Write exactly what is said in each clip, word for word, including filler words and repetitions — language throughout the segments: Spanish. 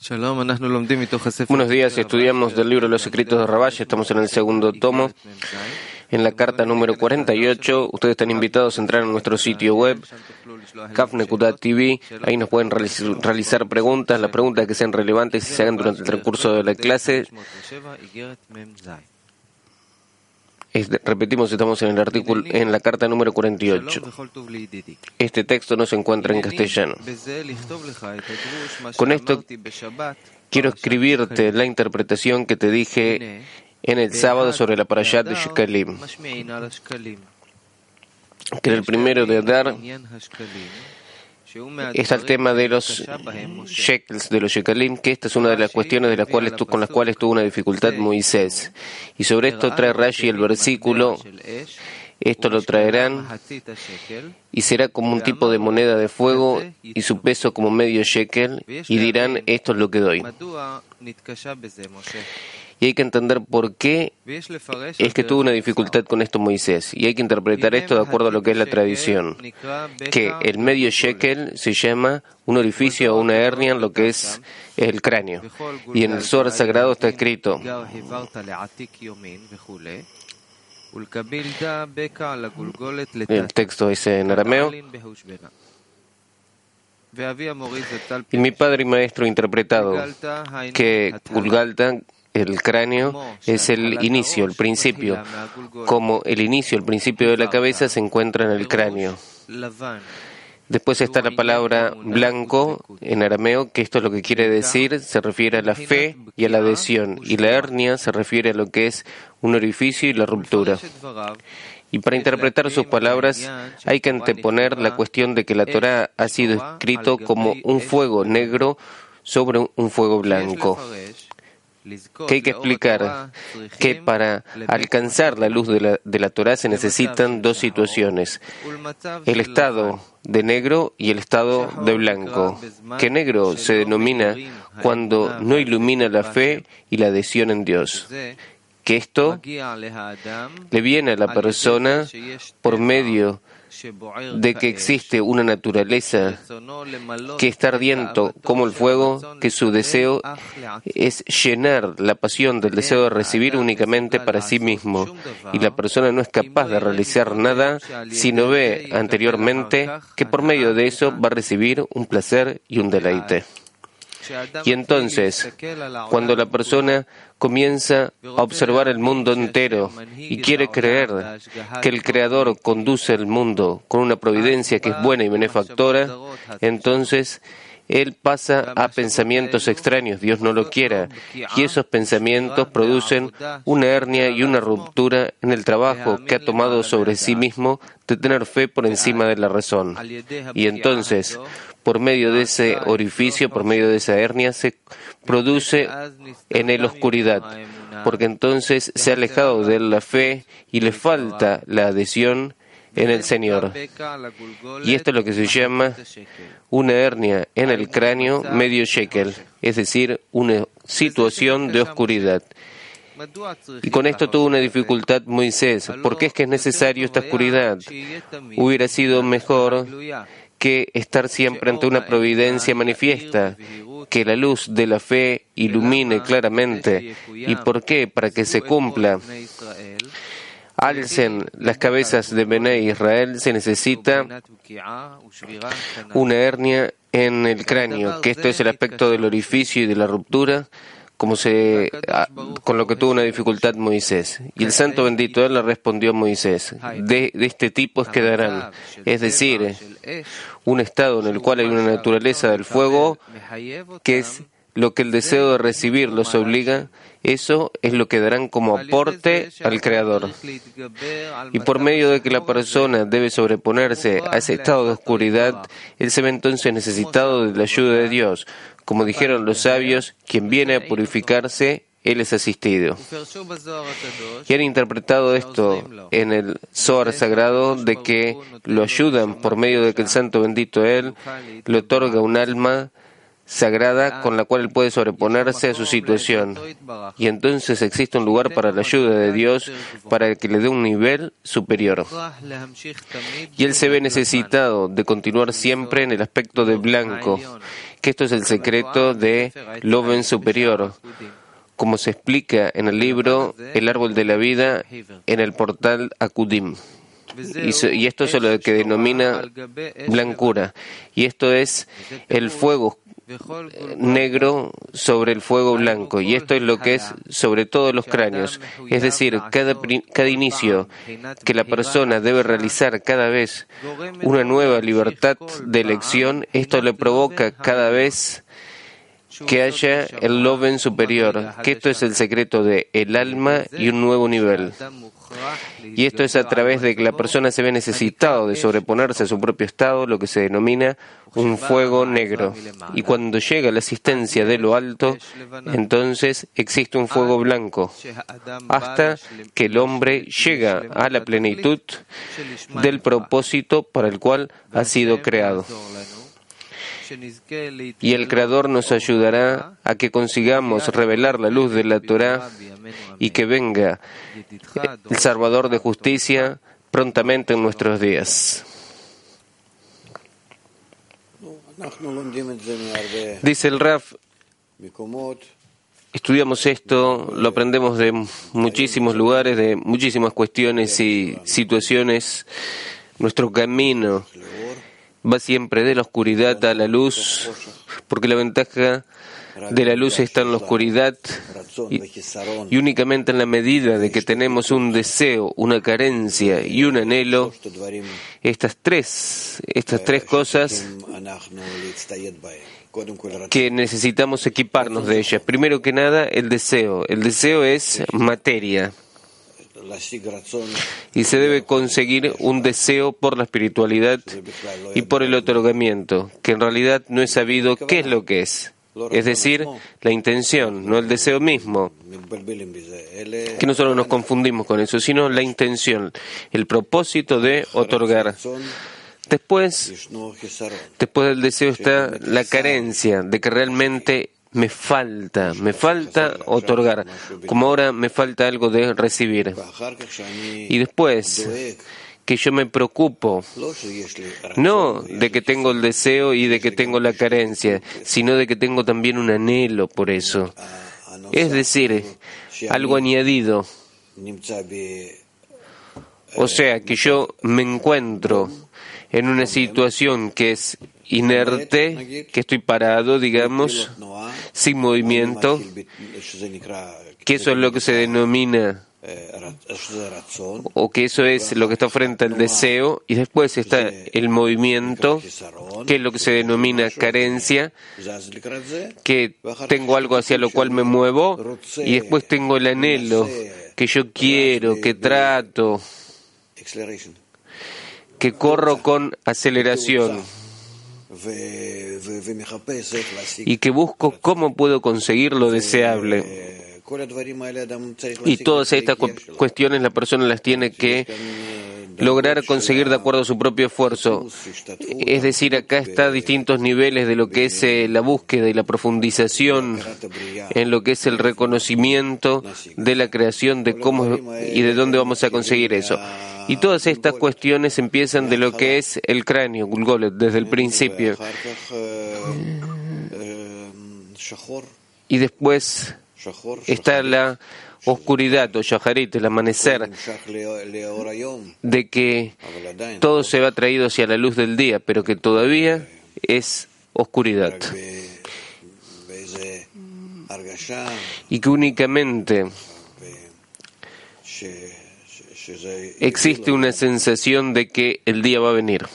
Buenos días, estudiamos del libro Los Escritos de Rabash, estamos en el segundo tomo, en la carta número cuarenta y ocho. Ustedes están invitados a entrar en nuestro sitio web, kaf nekudat t v, ahí nos pueden realizar preguntas, las preguntas que sean relevantes y se hagan durante el transcurso de la clase. Es, repetimos, estamos en el artículo, en la carta número cuarenta y ocho. Este texto no se encuentra en castellano. Con esto quiero escribirte la interpretación que te dije en el sábado sobre la parashat de Shekalim, que era el primero de Adar. Está el tema de los shekels, de los shekalim, que esta es una de las cuestiones de las cuales tu, con las cuales tuvo una dificultad Moisés. Y sobre esto trae Rashi el versículo: esto lo traerán y será como un tipo de moneda de fuego y su peso como medio shekel, y dirán: esto es lo que doy. Y hay que entender por qué es que tuvo una dificultad con esto Moisés. Y hay que interpretar esto de acuerdo a lo que es la tradición. Que el medio shekel se llama un orificio o una hernia en lo que es el cráneo. Y en el Zohar sagrado está escrito: el texto es en arameo. Y mi padre y maestro interpretado que Gulgalta, el cráneo, es el inicio, el principio. Como el inicio, el principio de la cabeza se encuentra en el cráneo. Después está la palabra blanco en arameo, que esto es lo que quiere decir, se refiere a la fe y a la adhesión. Y la hernia se refiere a lo que es un orificio y la ruptura. Y para interpretar sus palabras hay que anteponer la cuestión de que la Torá ha sido escrito como un fuego negro sobre un fuego blanco. Que hay que explicar que para alcanzar la luz de la, de la Torá se necesitan dos situaciones: el estado de negro y el estado de blanco. Que negro se denomina cuando no ilumina la fe y la adhesión en Dios. Que esto le viene a la persona por medio de que existe una naturaleza que está ardiendo como el fuego, que su deseo es llenar la pasión del deseo de recibir únicamente para sí mismo, y la persona no es capaz de realizar nada si no ve anteriormente que por medio de eso va a recibir un placer y un deleite. Y entonces, cuando la persona comienza a observar el mundo entero y quiere creer que el Creador conduce el mundo con una providencia que es buena y benefactora, entonces él pasa a pensamientos extraños, Dios no lo quiera, y esos pensamientos producen una hernia y una ruptura en el trabajo que ha tomado sobre sí mismo de tener fe por encima de la razón. Y entonces, por medio de ese orificio, por medio de esa hernia, se produce en él oscuridad, porque entonces se ha alejado de él la fe y le falta la adhesión en el Señor. Y esto es lo que se llama una hernia en el cráneo medio shekel, es decir, una situación de oscuridad. Y con esto tuvo una dificultad Moisés. ¿Por qué es que es necesario esta oscuridad? Hubiera sido mejor que estar siempre ante una providencia manifiesta, que la luz de la fe ilumine claramente. ¿Y por qué? Para que se cumpla. Alcen las cabezas de Bené Israel, se necesita una hernia en el cráneo, que esto es el aspecto del orificio y de la ruptura, como se, con lo que tuvo una dificultad Moisés. Y el santo bendito él le respondió a Moisés: de, de este tipo es quedarán, es decir, un estado en el cual hay una naturaleza del fuego, que es lo que el deseo de recibir los obliga. Eso es lo que darán como aporte al Creador. Y por medio de que la persona debe sobreponerse a ese estado de oscuridad, él se ve entonces necesitado de la ayuda de Dios. Como dijeron los sabios, quien viene a purificarse, él es asistido. Y han interpretado esto en el Zohar sagrado de que lo ayudan por medio de que el santo bendito él le otorga un alma sagrada con la cual él puede sobreponerse a su situación. Y entonces existe un lugar para la ayuda de Dios para que le dé un nivel superior. Y él se ve necesitado de continuar siempre en el aspecto de blanco, que esto es el secreto de Loven superior, como se explica en el libro El árbol de la vida en el portal Akudim. Y esto es lo que denomina blancura. Y esto es el fuego negro sobre el fuego blanco. Y esto es lo que es sobre todos los cráneos. Es decir, cada, cada inicio que la persona debe realizar cada vez una nueva libertad de elección, esto le provoca cada vez que haya el Loven superior, que esto es el secreto de el alma y un nuevo nivel. Y esto es a través de que la persona se ve necesitado de sobreponerse a su propio estado, lo que se denomina un fuego negro. Y cuando llega la asistencia de lo alto, entonces existe un fuego blanco, hasta que el hombre llega a la plenitud del propósito para el cual ha sido creado. Y el Creador nos ayudará a que consigamos revelar la luz de la Torá y que venga el Salvador de justicia prontamente en nuestros días. Dice el Raf, estudiamos esto, lo aprendemos de muchísimos lugares, de muchísimas cuestiones y situaciones. Nuestro camino va siempre de la oscuridad a la luz, porque la ventaja de la luz está en la oscuridad y, y únicamente en la medida de que tenemos un deseo, una carencia y un anhelo, estas tres, estas tres cosas que necesitamos equiparnos de ellas. Primero que nada, el deseo. El deseo es materia. Y se debe conseguir un deseo por la espiritualidad y por el otorgamiento, que en realidad no es sabido qué es lo que es. Es decir, la intención, no el deseo mismo. Que no solo nos confundimos con eso, sino la intención, el propósito de otorgar. Después, después del deseo está la carencia de que realmente me falta, me falta otorgar, como ahora me falta algo de recibir. Y después, que yo me preocupo, no de que tengo el deseo y de que tengo la carencia, sino de que tengo también un anhelo por eso. Es decir, algo añadido. O sea, que yo me encuentro en una situación que es inerte, que estoy parado, digamos, sin movimiento, que eso es lo que se denomina, o que eso es lo que está frente al deseo, y después está el movimiento, que es lo que se denomina carencia, que tengo algo hacia lo cual me muevo, y después tengo el anhelo, que yo quiero, que trato, que corro con aceleración y que busco cómo puedo conseguir lo deseable. Y todas estas cu- cuestiones la persona las tiene que lograr conseguir de acuerdo a su propio esfuerzo. Es decir, acá está a distintos niveles de lo que es eh, la búsqueda y la profundización en lo que es el reconocimiento de la creación, de cómo y de dónde vamos a conseguir eso. Y todas estas cuestiones empiezan de lo que es el cráneo, Gulgolet, desde el principio. Y después está la oscuridad o shaharit, el amanecer, de que todo se va traído hacia la luz del día, pero que todavía es oscuridad. Y que únicamente existe una sensación de que el día va a venir.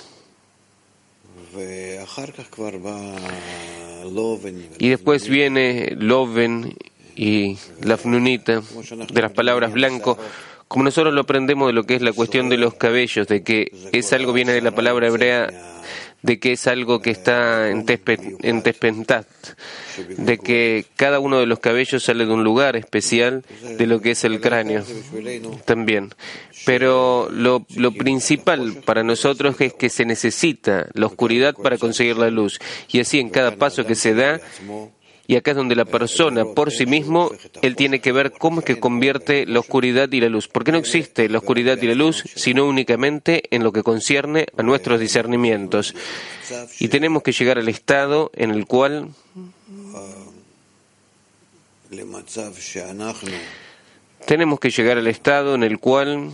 Y después viene Loven y la fnunita, de las palabras blanco, como nosotros lo aprendemos de lo que es la cuestión de los cabellos, de que es algo, viene de la palabra hebrea, de que es algo que está en, tespe, en tespentat, de que cada uno de los cabellos sale de un lugar especial de lo que es el cráneo también. Pero lo, lo principal para nosotros es que se necesita la oscuridad para conseguir la luz. Y así en cada paso que se da, Y acá es donde la persona, por sí mismo, él tiene que ver cómo es que convierte la oscuridad y la luz. Porque no existe la oscuridad y la luz, sino únicamente en lo que concierne a nuestros discernimientos. Y tenemos que llegar al estado en el cual tenemos que llegar al estado en el cual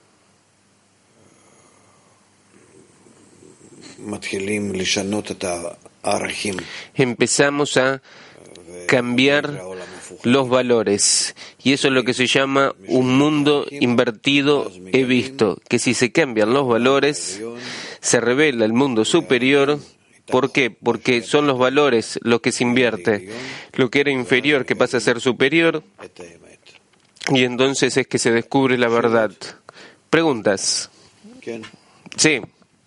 empezamos a cambiar los valores, y eso es lo que se llama un mundo invertido. He visto que si se cambian los valores, se revela el mundo superior. ¿Por qué? Porque son los valores los que se invierte. Lo que era inferior que pasa a ser superior, y entonces es que se descubre la verdad. ¿Preguntas? Sí.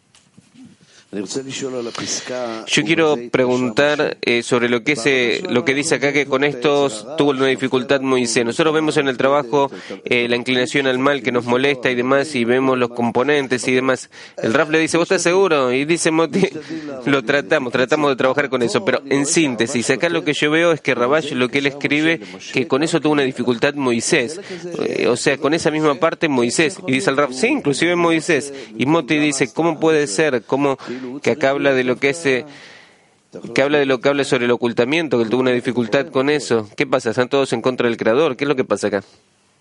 Yo quiero preguntar eh, sobre lo que es, eh, lo que dice acá, que con estos tuvo una dificultad Moisés. Nosotros vemos en el trabajo eh, la inclinación al mal que nos molesta y demás, y vemos los componentes y demás. El Raf le dice, ¿vos estás seguro? Y dice Moti, lo tratamos, tratamos de trabajar con eso. Pero en síntesis, acá lo que yo veo es que Rabash, lo que él escribe, que con eso tuvo una dificultad Moisés. Eh, o sea, con esa misma parte Moisés. Y dice el Raf, sí, inclusive Moisés. Y Moti dice, ¿cómo puede ser? ¿Cómo? Que acá habla de lo que es, eh, que habla de lo que habla sobre el ocultamiento, que él tuvo una dificultad con eso. ¿Qué pasa? ¿Están todos en contra del Creador? ¿Qué es lo que pasa acá?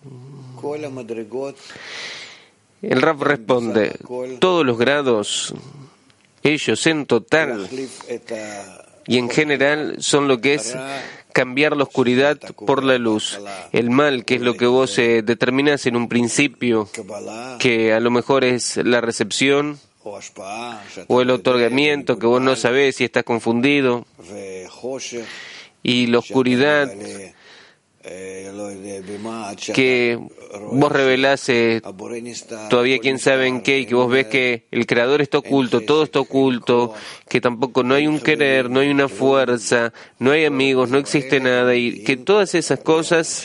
El Rab responde, todos los grados, ellos en total y en general, son lo que es cambiar la oscuridad por la luz. El mal, que es lo que vos eh, determinás en un principio, que a lo mejor es la recepción, o el otorgamiento, que vos no sabés si estás confundido, y la oscuridad que vos revelás eh, todavía quién sabe en qué, y que vos ves que el Creador está oculto, todo está oculto, que tampoco no hay un querer, no hay una fuerza, no hay amigos, no existe nada, y que todas esas cosas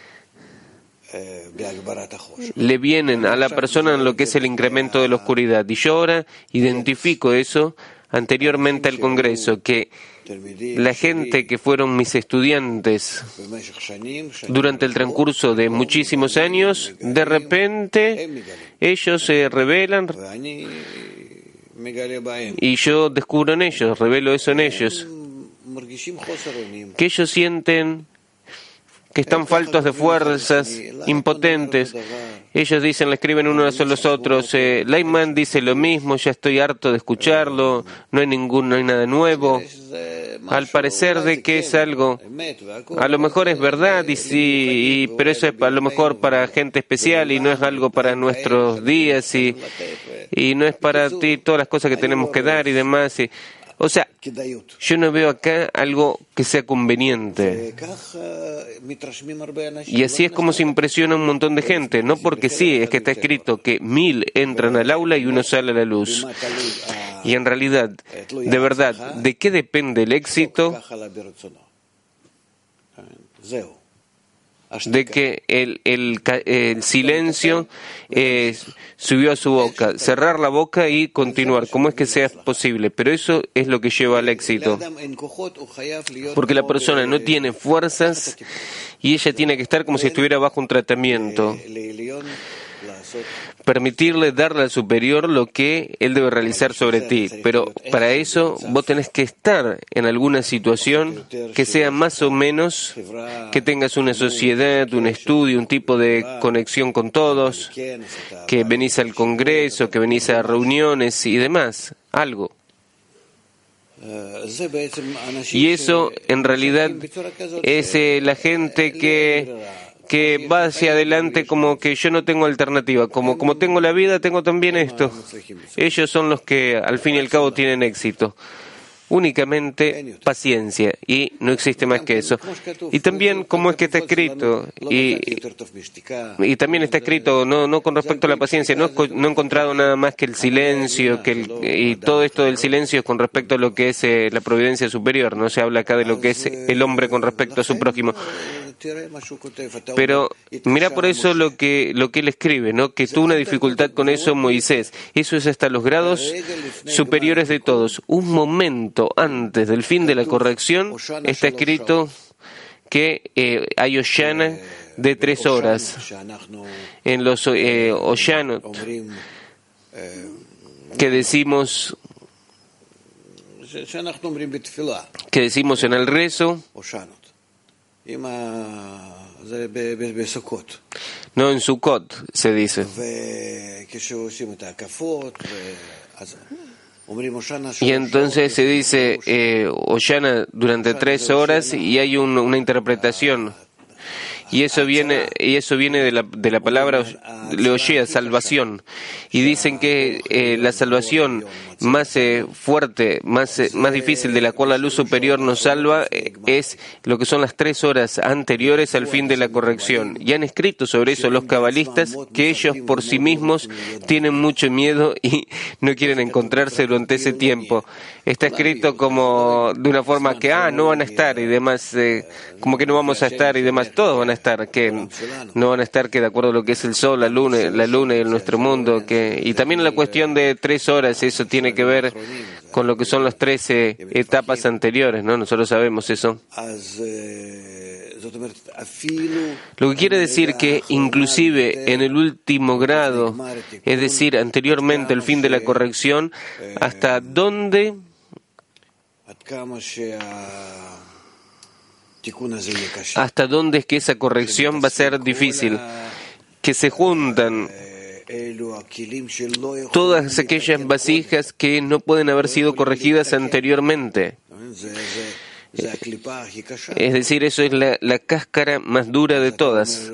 le vienen a la persona en lo que es el incremento de la oscuridad. Y yo ahora identifico eso anteriormente al Congreso, que la gente que fueron mis estudiantes durante el transcurso de muchísimos años, de repente ellos se revelan y yo descubro en ellos, revelo eso en ellos, que ellos sienten que están faltos de fuerzas, impotentes. Ellos dicen, le escriben unos a los otros, eh, Leiman dice lo mismo, ya estoy harto de escucharlo, no hay ningún, no hay nada nuevo. Al parecer de que es algo, a lo mejor es verdad, y sí, y, pero eso es a lo mejor para gente especial y no es algo para nuestros días, y, y no es para ti todas las cosas que tenemos que dar y demás. Y, o sea, yo no veo acá algo que sea conveniente. Y así es como se impresiona un montón de gente. No porque sí, es que está escrito que mil entran al aula y uno sale a la luz. Y en realidad, de verdad, ¿de qué depende el éxito? De que el, el, el silencio eh, subió a su boca, cerrar la boca y continuar, como es que sea posible, pero eso es lo que lleva al éxito, porque la persona no tiene fuerzas y ella tiene que estar como si estuviera bajo un tratamiento, permitirle darle al superior lo que él debe realizar sobre ti, pero para eso vos tenés que estar en alguna situación que sea más o menos, que tengas una sociedad, un estudio, un tipo de conexión con todos, que venís al Congreso, que venís a reuniones y demás, algo. Y eso en realidad es eh, la gente que que va hacia adelante como que yo no tengo alternativa, como, como tengo la vida, tengo también esto. Ellos son los que al fin y al cabo tienen éxito. Únicamente paciencia, y no existe más que eso. Y también como es que está escrito, y, y también está escrito, no, no con respecto a la paciencia, no, no he encontrado nada más que el silencio, que el, y todo esto del silencio es con respecto a lo que es eh, la providencia superior, no se habla acá de lo que es el hombre con respecto a su prójimo. Pero mira por eso lo que, lo que él escribe, ¿no? Que tuvo una dificultad con eso Moisés. Eso es hasta los grados superiores de todos. Un momento antes del fin de la corrección está escrito que eh, hay Oshana de tres horas. En los eh, Oshanot que decimos que decimos en el rezo, no en Sukkot se dice. Y entonces se dice eh, Oshana durante tres horas y hay un, una interpretación. Y eso viene, y eso viene de la, de la palabra Leoshea, salvación. Y dicen que eh, la salvación más eh, fuerte, más, eh, más difícil, de la cual la luz superior nos salva, eh, es lo que son las tres horas anteriores al fin de la corrección. Y han escrito sobre eso los cabalistas, que ellos por sí mismos tienen mucho miedo y no quieren encontrarse durante ese tiempo. Está escrito como de una forma que, ah, no van a estar y demás, eh, como que no vamos a estar y demás, todos van a estar, que no van a estar, que de acuerdo a lo que es el sol, la luna, la luna y el nuestro mundo, que y también la cuestión de tres horas, eso tiene que ver con lo que son las trece etapas anteriores, ¿no? Nosotros sabemos eso. Lo que quiere decir que inclusive en el último grado, es decir, anteriormente al fin de la corrección, hasta dónde hasta dónde es que esa corrección va a ser difícil, que se juntan todas aquellas vasijas que no pueden haber sido corregidas anteriormente. Es decir, eso es la, la cáscara más dura de todas.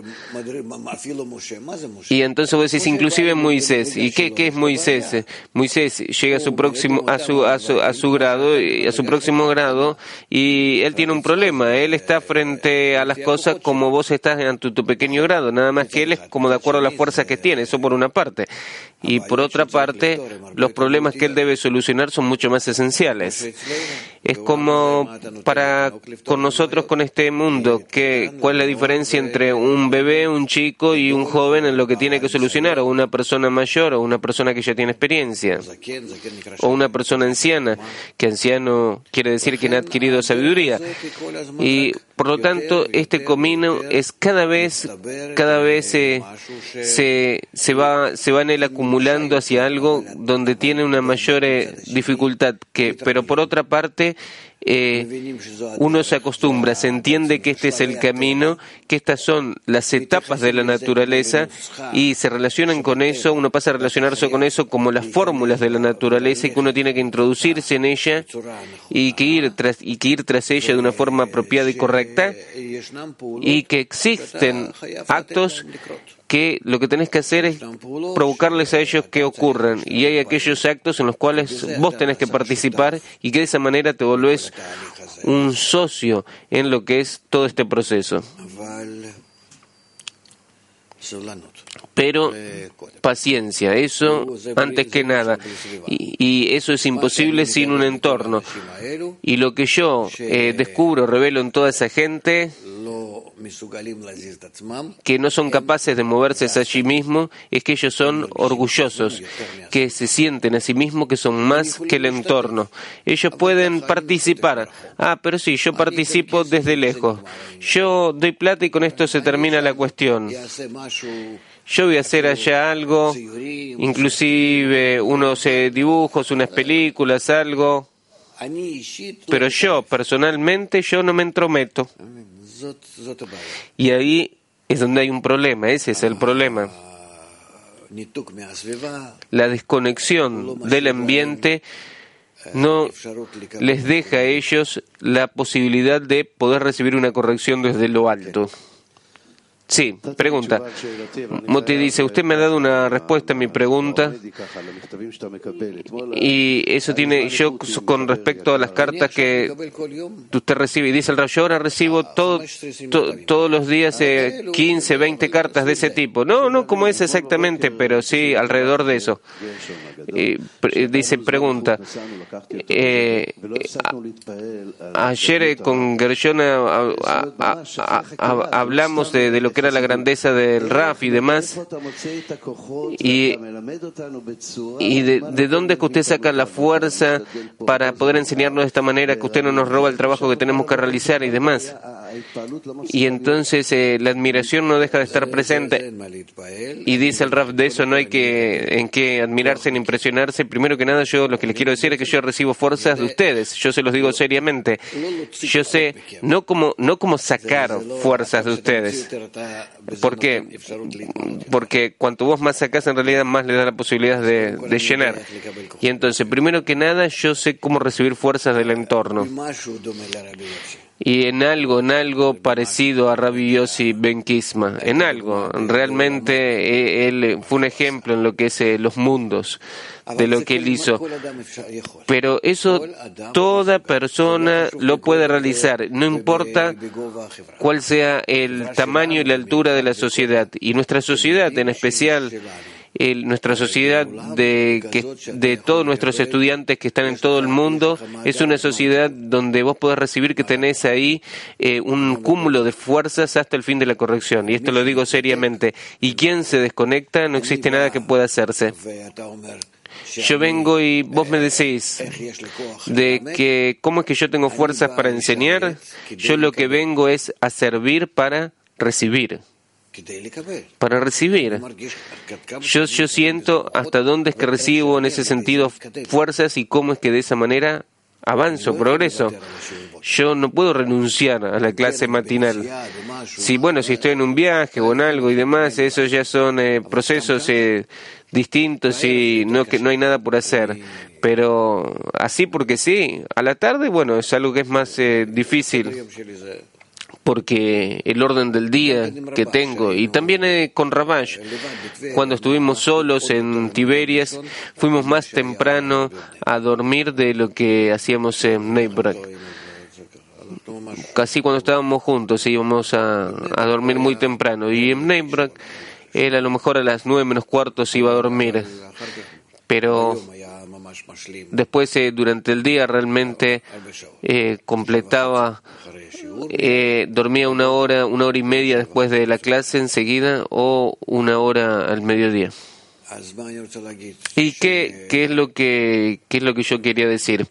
Y entonces vos decís, inclusive Moisés. ¿Y qué, qué es Moisés? Moisés llega a su próximo, a su, a su, a su grado, a su próximo grado, y él tiene un problema. Él está frente a las cosas como vos estás en tu, tu pequeño grado. Nada más que él es como de acuerdo a las fuerzas que tiene. Eso por una parte. Y por otra parte, los problemas que él debe solucionar son mucho más esenciales. Es como para con nosotros, con este mundo, que ¿cuál es la diferencia entre un bebé, un chico y un joven en lo que tiene que solucionar? O una persona mayor, o una persona que ya tiene experiencia, o una persona anciana, que anciano quiere decir que ha adquirido sabiduría. Y por lo tanto, este camino es cada vez, cada vez eh, se, se va, se va en él acumulando hacia algo donde tiene una mayor eh, dificultad. Que, pero por otra parte, Eh, uno se acostumbra, se entiende que este es el camino, que estas son las etapas de la naturaleza y se relacionan con eso, uno pasa a relacionarse con eso como las fórmulas de la naturaleza y que uno tiene que introducirse en ella y que ir tras, y que ir tras ella de una forma apropiada y correcta, y que existen actos que lo que tenés que hacer es provocarles a ellos que ocurran, y hay aquellos actos en los cuales vos tenés que participar y que de esa manera te volvés un socio en lo que es todo este proceso. Pero paciencia, eso antes que nada, y, y eso es imposible sin un entorno. Y lo que yo eh, descubro, revelo en toda esa gente que no son capaces de moverse hacia sí mismos, es que ellos son orgullosos, que se sienten a sí mismos que son más que el entorno. Ellos pueden participar. Ah, pero sí, yo participo desde lejos. Yo doy plata y con esto se termina la cuestión. Yo voy a hacer allá algo, inclusive unos eh, dibujos, unas películas, algo. Pero yo, personalmente, yo no me entrometo. Y ahí es donde hay un problema, ese es el problema. La desconexión del ambiente no les deja a ellos la posibilidad de poder recibir una corrección desde lo alto. Sí, pregunta. Moti dice, usted me ha dado una respuesta a mi pregunta y eso tiene, yo con respecto a las cartas que usted recibe, y dice el Rav, yo ahora recibo todo, to, todos los días eh, quince, veinte cartas de ese tipo. No, no como es exactamente, pero sí alrededor de eso. Eh, pre, dice, pregunta, eh, a, ayer eh, con Gershona a, a, a, a, hablamos de, de lo que era la grandeza del Rav y demás, y, y de, de dónde es que usted saca la fuerza para poder enseñarnos de esta manera, que usted no nos roba el trabajo que tenemos que realizar y demás. Y entonces eh, la admiración no deja de estar presente, y dice el Rav, de eso no hay que en qué admirarse ni impresionarse. Primero que nada, yo lo que les quiero decir es que yo recibo fuerzas de ustedes, yo se los digo seriamente. Yo sé no cómo, no cómo sacar fuerzas de ustedes. ¿Por qué? Porque cuanto vos más sacás, en realidad más le da la posibilidad de, de llenar. Y entonces, primero que nada, yo sé cómo recibir fuerzas del entorno. Y en algo, en algo parecido a Rabbi Yossi Ben Kisma, en algo, realmente él fue un ejemplo en lo que es los mundos, de lo que él hizo. Pero eso toda persona lo puede realizar, no importa cuál sea el tamaño y la altura de la sociedad. Y nuestra sociedad en especial, El, nuestra sociedad de, que, de todos nuestros estudiantes que están en todo el mundo, es una sociedad donde vos podés recibir que tenés ahí eh, un cúmulo de fuerzas hasta el fin de la corrección. Y esto lo digo seriamente. Y quien se desconecta, no existe nada que pueda hacerse. Yo vengo y vos me decís de que cómo es que yo tengo fuerzas para enseñar. Yo lo que vengo es a servir para recibir. Para recibir. Yo, yo siento hasta dónde es que recibo en ese sentido fuerzas y cómo es que de esa manera avanzo, progreso. Yo no puedo renunciar a la clase matinal. Si, bueno, si estoy en un viaje o en algo y demás, esos ya son eh, procesos eh, distintos y no, que no hay nada por hacer. Pero así porque sí, a la tarde, bueno, es algo que es más eh, difícil. Porque el orden del día que tengo, y también eh, con Rabash, cuando estuvimos solos en Tiberias, fuimos más temprano a dormir de lo que hacíamos en Bnei Brak. Casi cuando estábamos juntos íbamos a, a dormir muy temprano, y en Bnei Brak él a lo mejor a las nueve menos cuarto se iba a dormir, pero después eh, durante el día realmente eh, completaba, eh, dormía una hora, una hora y media después de la clase enseguida, o una hora al mediodía. ¿Y qué, qué es lo que, qué es lo que yo quería decir?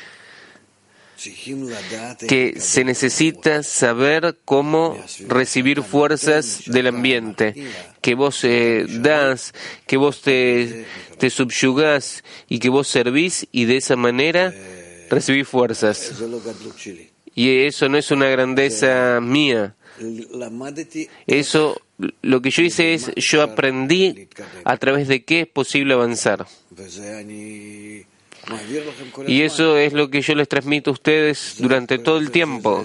Que se necesita saber cómo recibir fuerzas del ambiente, que vos eh, das, que vos te, te subyugás y que vos servís, y de esa manera recibís fuerzas. Y eso no es una grandeza mía. Eso, lo que yo hice es, yo aprendí a través de qué es posible avanzar. Y eso es lo que yo les transmito a ustedes durante todo el tiempo.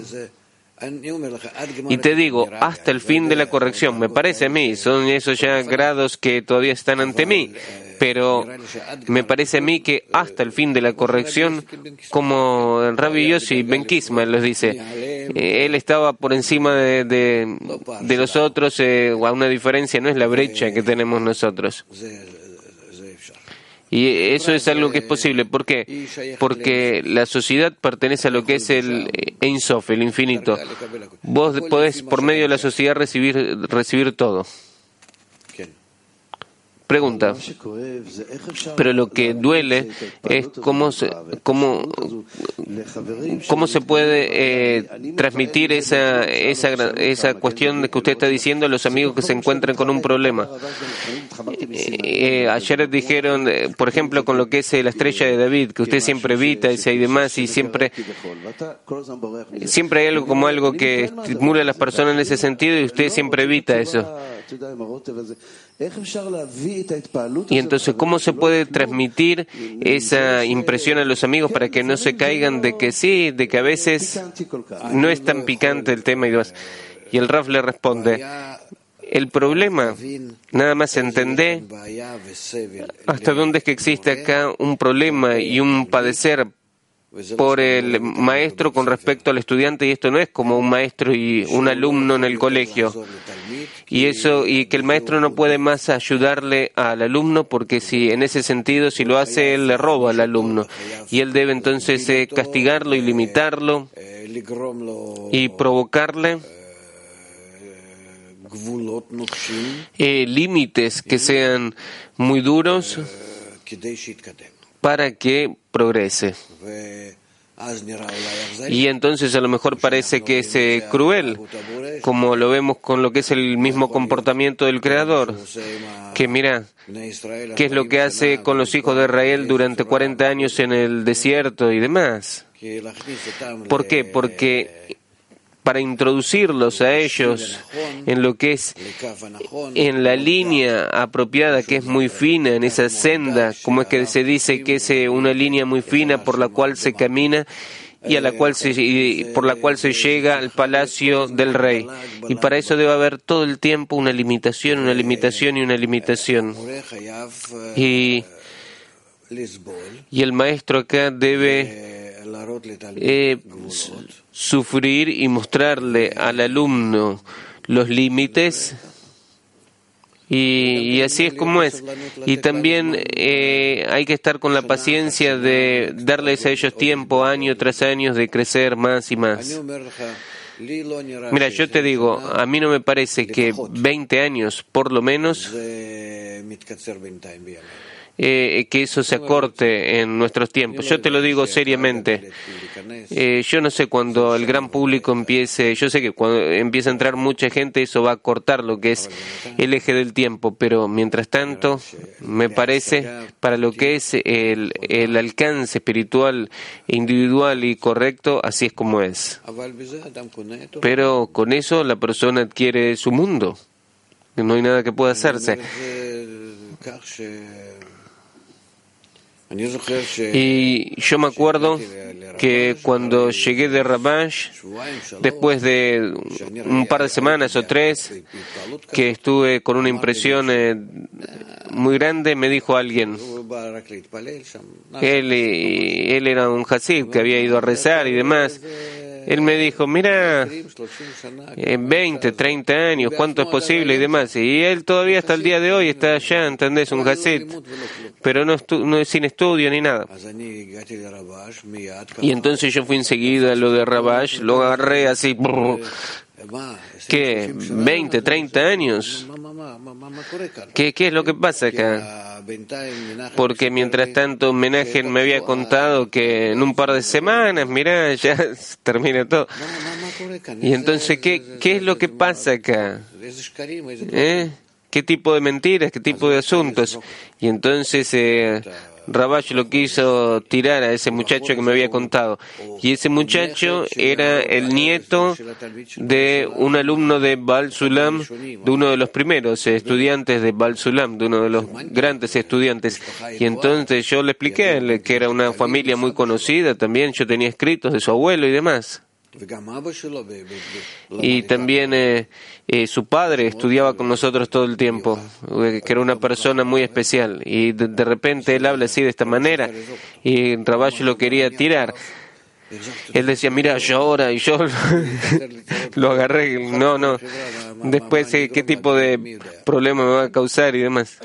Y te digo, hasta el fin de la corrección, me parece a mí, son esos ya grados que todavía están ante mí, pero me parece a mí que hasta el fin de la corrección, como el Rabbi Yossi Ben Kisma los dice, eh, él estaba por encima de, de, de los otros, eh, a una diferencia, no es la brecha que tenemos nosotros. Y eso es algo que es posible. ¿Por qué? Porque la sociedad pertenece a lo que es el Ein Sof, el infinito. Vos podés, por medio de la sociedad, recibir, recibir todo. Pregunta. Pero lo que duele es cómo se, cómo, cómo se puede eh, transmitir esa, esa, esa cuestión de que usted está diciendo a los amigos que se encuentran con un problema. Eh, eh, ayer dijeron, eh, por ejemplo, con lo que es eh, la estrella de David, que usted siempre evita y hay demás, y siempre, siempre hay algo como algo que estimula a las personas en ese sentido, y usted siempre evita eso. Y entonces, ¿cómo se puede transmitir esa impresión a los amigos para que no se caigan de que sí, de que a veces no es tan picante el tema y demás? Y el Raf le responde, el problema, nada más entender hasta dónde es que existe acá un problema y un padecer por el maestro con respecto al estudiante, y esto no es como un maestro y un alumno en el colegio, y eso y que el maestro no puede más ayudarle al alumno, porque si en ese sentido si lo hace él le roba al alumno, y él debe entonces eh, castigarlo y limitarlo y provocarle eh, límites que sean muy duros para que progrese. Y entonces a lo mejor parece que es eh, cruel, como lo vemos con lo que es el mismo comportamiento del Creador, que mira, ¿qué es lo que hace con los hijos de Israel durante cuarenta años en el desierto y demás? ¿Por qué? Porque para introducirlos a ellos en lo que es en la línea apropiada, que es muy fina, en esa senda, como es que se dice que es una línea muy fina por la cual se camina y a la cual se y por la cual se llega al palacio del rey. Y para eso debe haber todo el tiempo una limitación, una limitación y una limitación. Y, y el maestro acá debe eh, sufrir y mostrarle al alumno los límites, y, y así es como es. Y también eh, hay que estar con la paciencia de darles a ellos tiempo, año tras año, de crecer más y más. Mira, yo te digo, a mí no me parece que veinte años, por lo menos, Eh, que eso se acorte en nuestros tiempos. Yo te lo digo seriamente. Eh, yo no sé cuando el gran público empiece, yo sé que cuando empieza a entrar mucha gente eso va a cortar lo que es el eje del tiempo, pero mientras tanto me parece para lo que es el, el alcance espiritual, individual y correcto, así es como es. Pero con eso la persona adquiere su mundo. No hay nada que pueda hacerse. Y yo me acuerdo que cuando llegué de Rabash, después de un par de semanas o tres, que estuve con una impresión eh, muy grande, me dijo alguien, él, él era un hasid que había ido a rezar y demás. Él me dijo, mira, en veinte, treinta años, ¿cuánto es posible? Y demás. Y él todavía hasta el día de hoy está allá, ¿entendés? Un hasid, pero no, estu- no es sin estudio ni nada. Y entonces yo fui enseguida a lo de Rabash, lo agarré así, brrr, ¿qué? ¿veinte, treinta años? ¿Qué, ¿Qué es lo que pasa acá? Porque mientras tanto Menachem me había contado que en un par de semanas, mirá, ya termina todo. Y entonces, ¿qué, qué es lo que pasa acá? ¿Eh? ¿Qué tipo de mentiras? ¿Qué tipo de asuntos? Y entonces eh, Rabash lo quiso tirar a ese muchacho que me había contado. Y ese muchacho era el nieto de un alumno de Baal Sulam, de uno de los primeros estudiantes de Baal Sulam, de uno de los grandes estudiantes. Y entonces yo le expliqué a él que era una familia muy conocida también. Yo tenía escritos de su abuelo y demás. Y también eh, eh, su padre estudiaba con nosotros todo el tiempo, que era una persona muy especial, y de, de repente él habla así de esta manera y Rabash lo quería tirar. Él decía, mira, llora, y yo lo agarré, no, no, después eh, qué tipo de problema me va a causar y demás.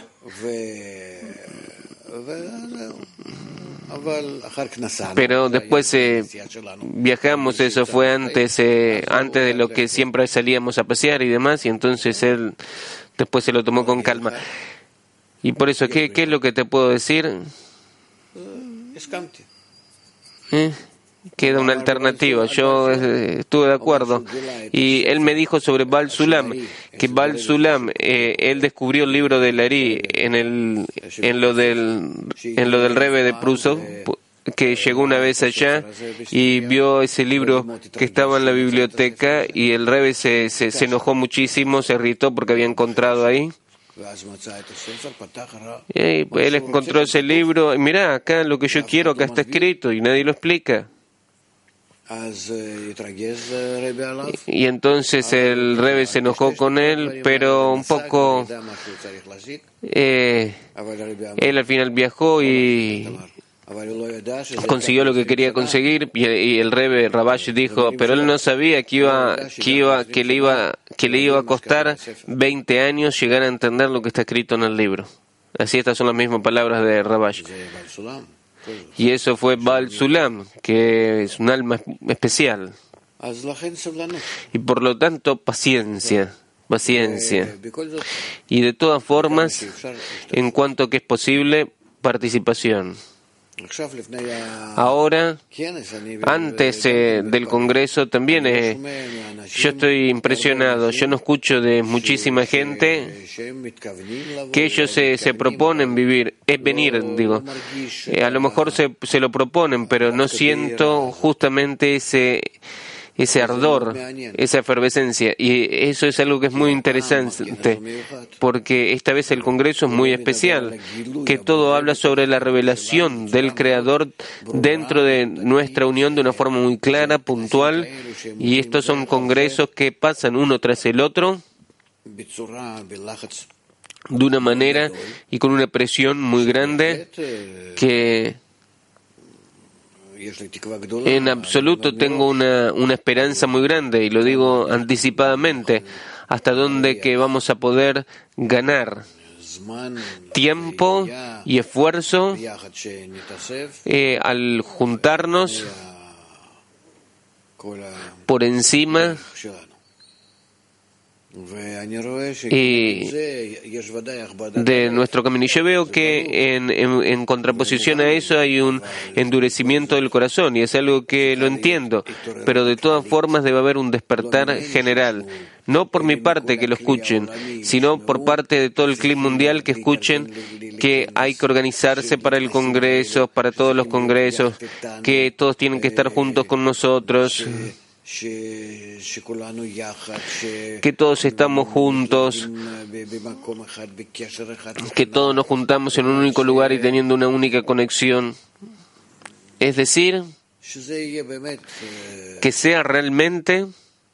Pero después eh, viajamos, eso fue antes eh, antes de lo que siempre salíamos a pasear y demás, y entonces él después se lo tomó con calma. Y por eso, ¿qué, qué es lo que te puedo decir? ¿Eh? Queda una alternativa. Yo eh, estuve de acuerdo. Y él me dijo sobre Baal Sulam, que Baal Sulam, eh, él descubrió el libro de Lari en el en lo del en lo del Rebbe de Prusov, que llegó una vez allá y vio ese libro que estaba en la biblioteca, y el Rebbe se, se, se enojó muchísimo, se irritó porque había encontrado ahí. Y él encontró ese libro y mirá, acá lo que yo quiero, acá está escrito, y nadie lo explica. Y entonces el Rebbe se enojó con él, pero un poco eh, él al final viajó y consiguió lo que quería conseguir, y el Rebbe Rabash dijo, pero él no sabía que iba, que iba, que le iba, que le iba a costar veinte años llegar a entender lo que está escrito en el libro. Así, estas son las mismas palabras de Rabash. Y eso fue Baal Sulam, que es un alma especial. Y por lo tanto, paciencia, paciencia. Y de todas formas, en cuanto que es posible, participación. Ahora, antes eh, del Congreso también eh, yo estoy impresionado. Yo no escucho de muchísima gente que ellos se, se proponen vivir, es venir, digo. Eh, a lo mejor se, se lo proponen, pero no siento justamente ese ese ardor, esa efervescencia. Y eso es algo que es muy interesante, porque esta vez el Congreso es muy especial, que todo habla sobre la revelación del Creador dentro de nuestra unión de una forma muy clara, puntual, y estos son congresos que pasan uno tras el otro de una manera y con una presión muy grande que en absoluto tengo una, una esperanza muy grande, y lo digo anticipadamente, hasta dónde que vamos a poder ganar tiempo y esfuerzo eh, al juntarnos por encima y de nuestro camino. Y yo veo que en, en, en contraposición a eso hay un endurecimiento del corazón, y es algo que lo entiendo, pero de todas formas debe haber un despertar general, no por mi parte que lo escuchen, sino por parte de todo el clima mundial que escuchen que hay que organizarse para el Congreso, para todos los congresos, que todos tienen que estar juntos con nosotros, que todos estamos juntos, que todos nos juntamos en un único lugar y teniendo una única conexión. Es decir, que sea realmente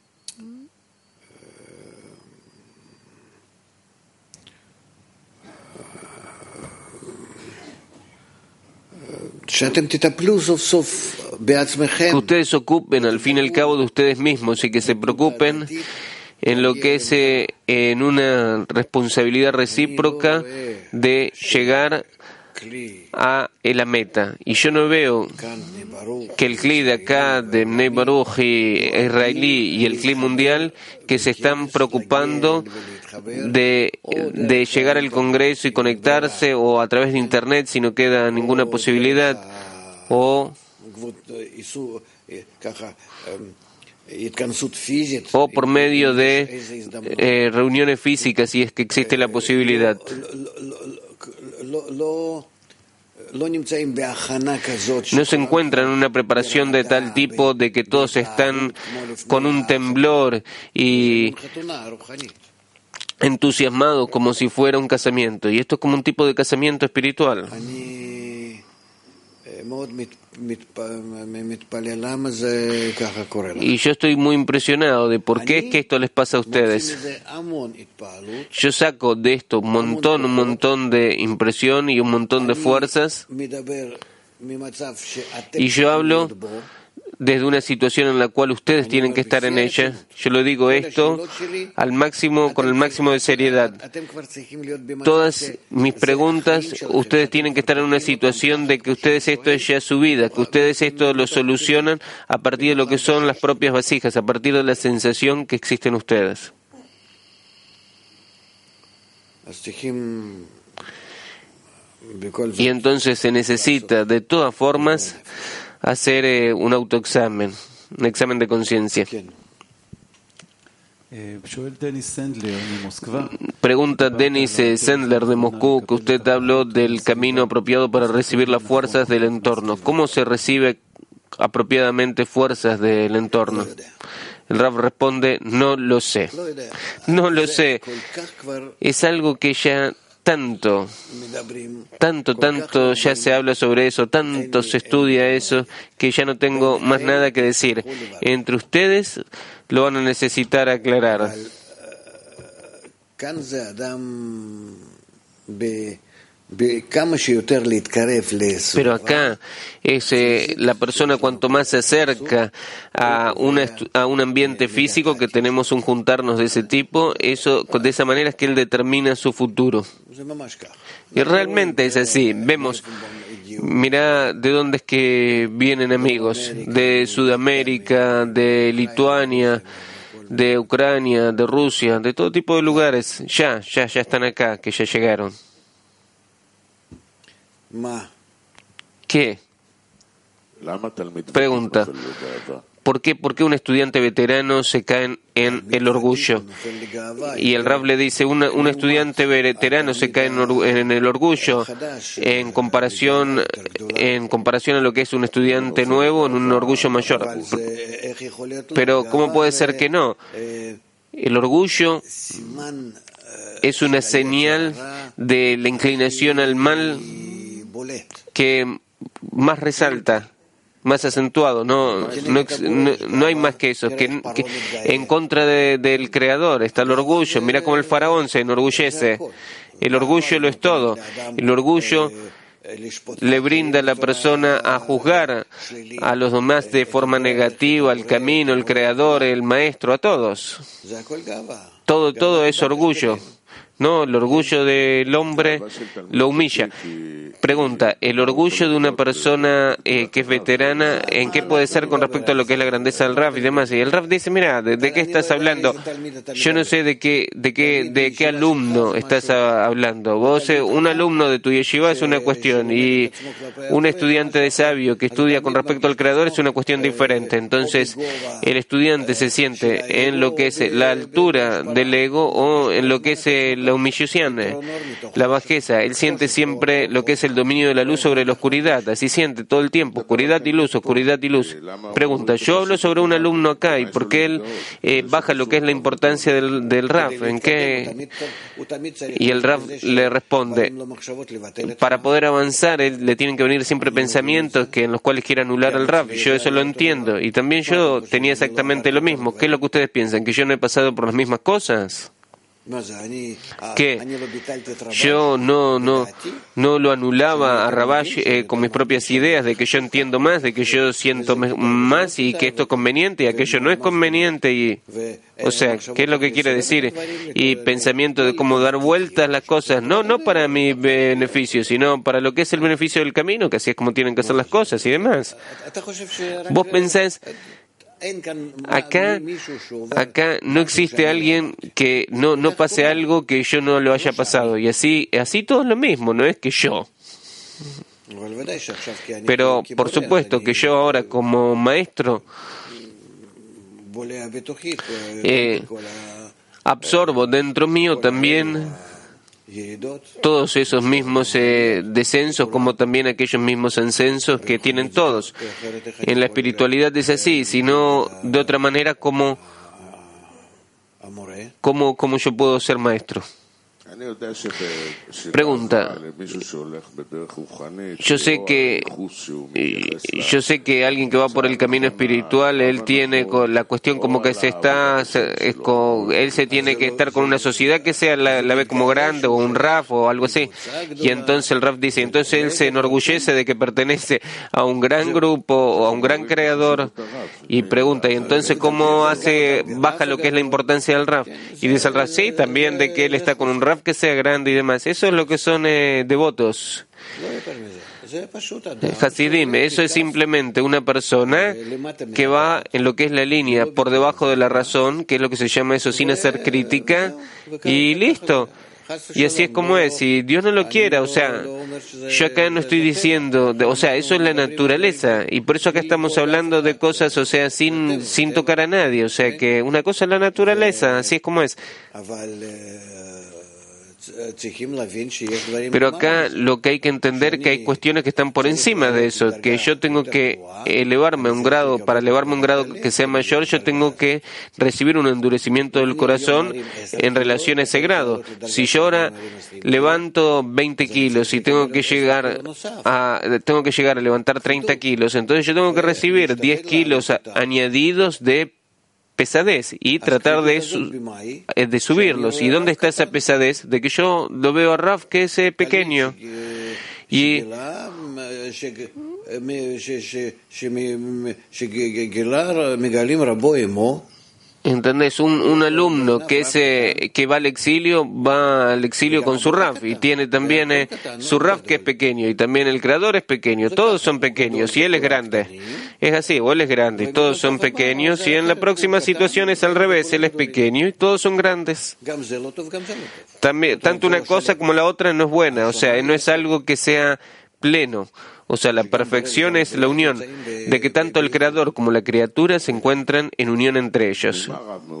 que ustedes se ocupen al fin y al cabo de ustedes mismos, y que se preocupen en lo que es eh, en una responsabilidad recíproca de llegar a la meta. Y yo no veo que el Kli de acá, de Bnei Baruch y israelí, y el Kli mundial, que se están preocupando de, de llegar al Congreso y conectarse, o a través de Internet si no queda ninguna posibilidad, o o por medio de eh, reuniones físicas, si es que existe la posibilidad. No se encuentran en una preparación de tal tipo de que todos están con un temblor y entusiasmados como si fuera un casamiento. Y esto es como un tipo de casamiento espiritual. Y yo estoy muy impresionado de por qué es que esto les pasa a ustedes. Yo saco de esto un montón, un montón de impresión y un montón de fuerzas, y yo hablo desde una situación en la cual ustedes tienen que estar en ella. Yo lo digo esto al máximo, con el máximo de seriedad. Todas mis preguntas, ustedes tienen que estar en una situación de que ustedes esto es ya su vida, que ustedes esto lo solucionan a partir de lo que son las propias vasijas, a partir de la sensación que existe en ustedes. Y entonces se necesita, de todas formas, hacer eh, un autoexamen, un examen de conciencia. Pregunta Denis Sendler de Moscú, que usted habló del camino apropiado para recibir las fuerzas del entorno. ¿Cómo se recibe apropiadamente fuerzas del entorno? El Rav responde, no lo sé. No lo sé. Es algo que ya tanto, tanto, tanto ya se habla sobre eso, tanto se estudia eso, que ya no tengo más nada que decir. Entre ustedes lo van a necesitar aclarar. Pero acá es eh, la persona cuanto más se acerca a, una, a un ambiente físico, que tenemos un juntarnos de ese tipo, eso de esa manera es que él determina su futuro. Y realmente es así. Vemos, mirá de dónde es que vienen amigos, de Sudamérica, de Lituania, de Ucrania, de Rusia, de todo tipo de lugares. Ya, ya, ya están acá, que ya llegaron. ¿Qué? Pregunta. ¿Por qué, ¿Por qué un estudiante veterano se cae en, en el orgullo? Y el Rav le dice, una, un estudiante veterano se cae en, or, en el orgullo en comparación, en comparación a lo que es un estudiante nuevo, en un orgullo mayor. Pero ¿cómo puede ser que no? El orgullo es una señal de la inclinación al mal que más resalta, más acentuado. No, no, no, no hay más que eso. Que, que en contra de, del Creador está el orgullo. Mira cómo el faraón se enorgullece. El orgullo lo es todo. El orgullo le brinda a la persona a juzgar a los demás de forma negativa, al camino, el Creador, el Maestro, a todos. Todo, todo es orgullo. No, el orgullo del hombre lo humilla. Pregunta, ¿el orgullo de una persona eh, que es veterana, en qué puede ser con respecto a lo que es la grandeza del Rav y demás? Y el Rav dice, mira, ¿de, de qué estás hablando? Yo no sé de qué, de qué, de qué alumno estás a, hablando. Vos, eh, un alumno de tu yeshiva es una cuestión, y un estudiante de sabio que estudia con respecto al Creador es una cuestión diferente. Entonces, el estudiante se siente en lo que es la altura del ego o en lo que es el la humillación, la bajeza. Él siente siempre lo que es el dominio de la luz sobre la oscuridad. Así siente todo el tiempo, oscuridad y luz, oscuridad y luz. Pregunta, yo hablo sobre un alumno acá, ¿y por qué él eh, baja lo que es la importancia del, del Rav? ¿En qué? Y el Rav le responde, para poder avanzar, él, le tienen que venir siempre pensamientos que en los cuales quiera anular al Rav. Yo eso lo entiendo. Y también yo tenía exactamente lo mismo. ¿Qué es lo que ustedes piensan? ¿Que yo no he pasado por las mismas cosas? Que yo no no no lo anulaba a Rabash eh, con mis propias ideas de que yo entiendo más, de que yo siento más y que esto es conveniente y aquello no es conveniente, y o sea, ¿qué es lo que quiere decir? Y pensamiento de cómo dar vueltas las cosas, no no para mi beneficio, sino para lo que es el beneficio del camino, que así es como tienen que hacer las cosas y demás. ¿Vos pensás? Acá, acá no existe alguien que no, no pase algo que yo no lo haya pasado, y así, así todo es lo mismo, no es que yo. Pero por supuesto que yo ahora como maestro eh, absorbo dentro mío también todos esos mismos eh, descensos, como también aquellos mismos ascensos que tienen todos. En la espiritualidad es así, sino de otra manera, ¿cómo, cómo, cómo yo puedo ser maestro? Pregunta, yo sé que yo sé que alguien que va por el camino espiritual, él tiene la cuestión como que se está es con, él se tiene que estar con una sociedad que sea la, la ve como grande, o un Raf o algo así, y entonces el Raf dice, entonces él se enorgullece de que pertenece a un gran grupo o a un gran creador, y pregunta, y entonces ¿cómo hace, baja lo que es la importancia del Raf? Y dice el Raf, sí, también de que él está con un Raf que sea grande y demás. Eso es lo que son eh, devotos. Hasidim, eso es simplemente una persona que va en lo que es la línea por debajo de la razón, que es lo que se llama eso, sin hacer crítica, y listo. Y así es como es, si Dios no lo quiera, o sea, yo acá no estoy diciendo, o sea, eso es la naturaleza, y por eso acá estamos hablando de cosas, o sea, sin, sin tocar a nadie, o sea, que una cosa es la naturaleza, así es como es. Pero acá lo que hay que entender es que hay cuestiones que están por encima de eso, que yo tengo que elevarme a un grado, para elevarme a un grado que sea mayor, yo tengo que recibir un endurecimiento del corazón en relación a ese grado. Si yo ahora levanto veinte kilos y tengo que llegar a, tengo que llegar a levantar treinta kilos, entonces yo tengo que recibir diez kilos a, añadidos de pesadez y tratar de, su, de subirlos. ¿Y dónde está esa pesadez? De que yo lo veo a Rav que es pequeño y ¿entendés? Un, un alumno que, es, eh, que va al exilio, va al exilio con su Rav y tiene también eh, su Rav que es pequeño y también el creador es pequeño, todos son pequeños y él es grande. Es así, o él es grande, todos son pequeños y en la próxima situación es al revés, él es pequeño y todos son grandes. También, tanto una cosa como la otra no es buena, o sea, no es algo que sea pleno. O sea, la perfección es la unión de que tanto el creador como la criatura se encuentran en unión entre ellos.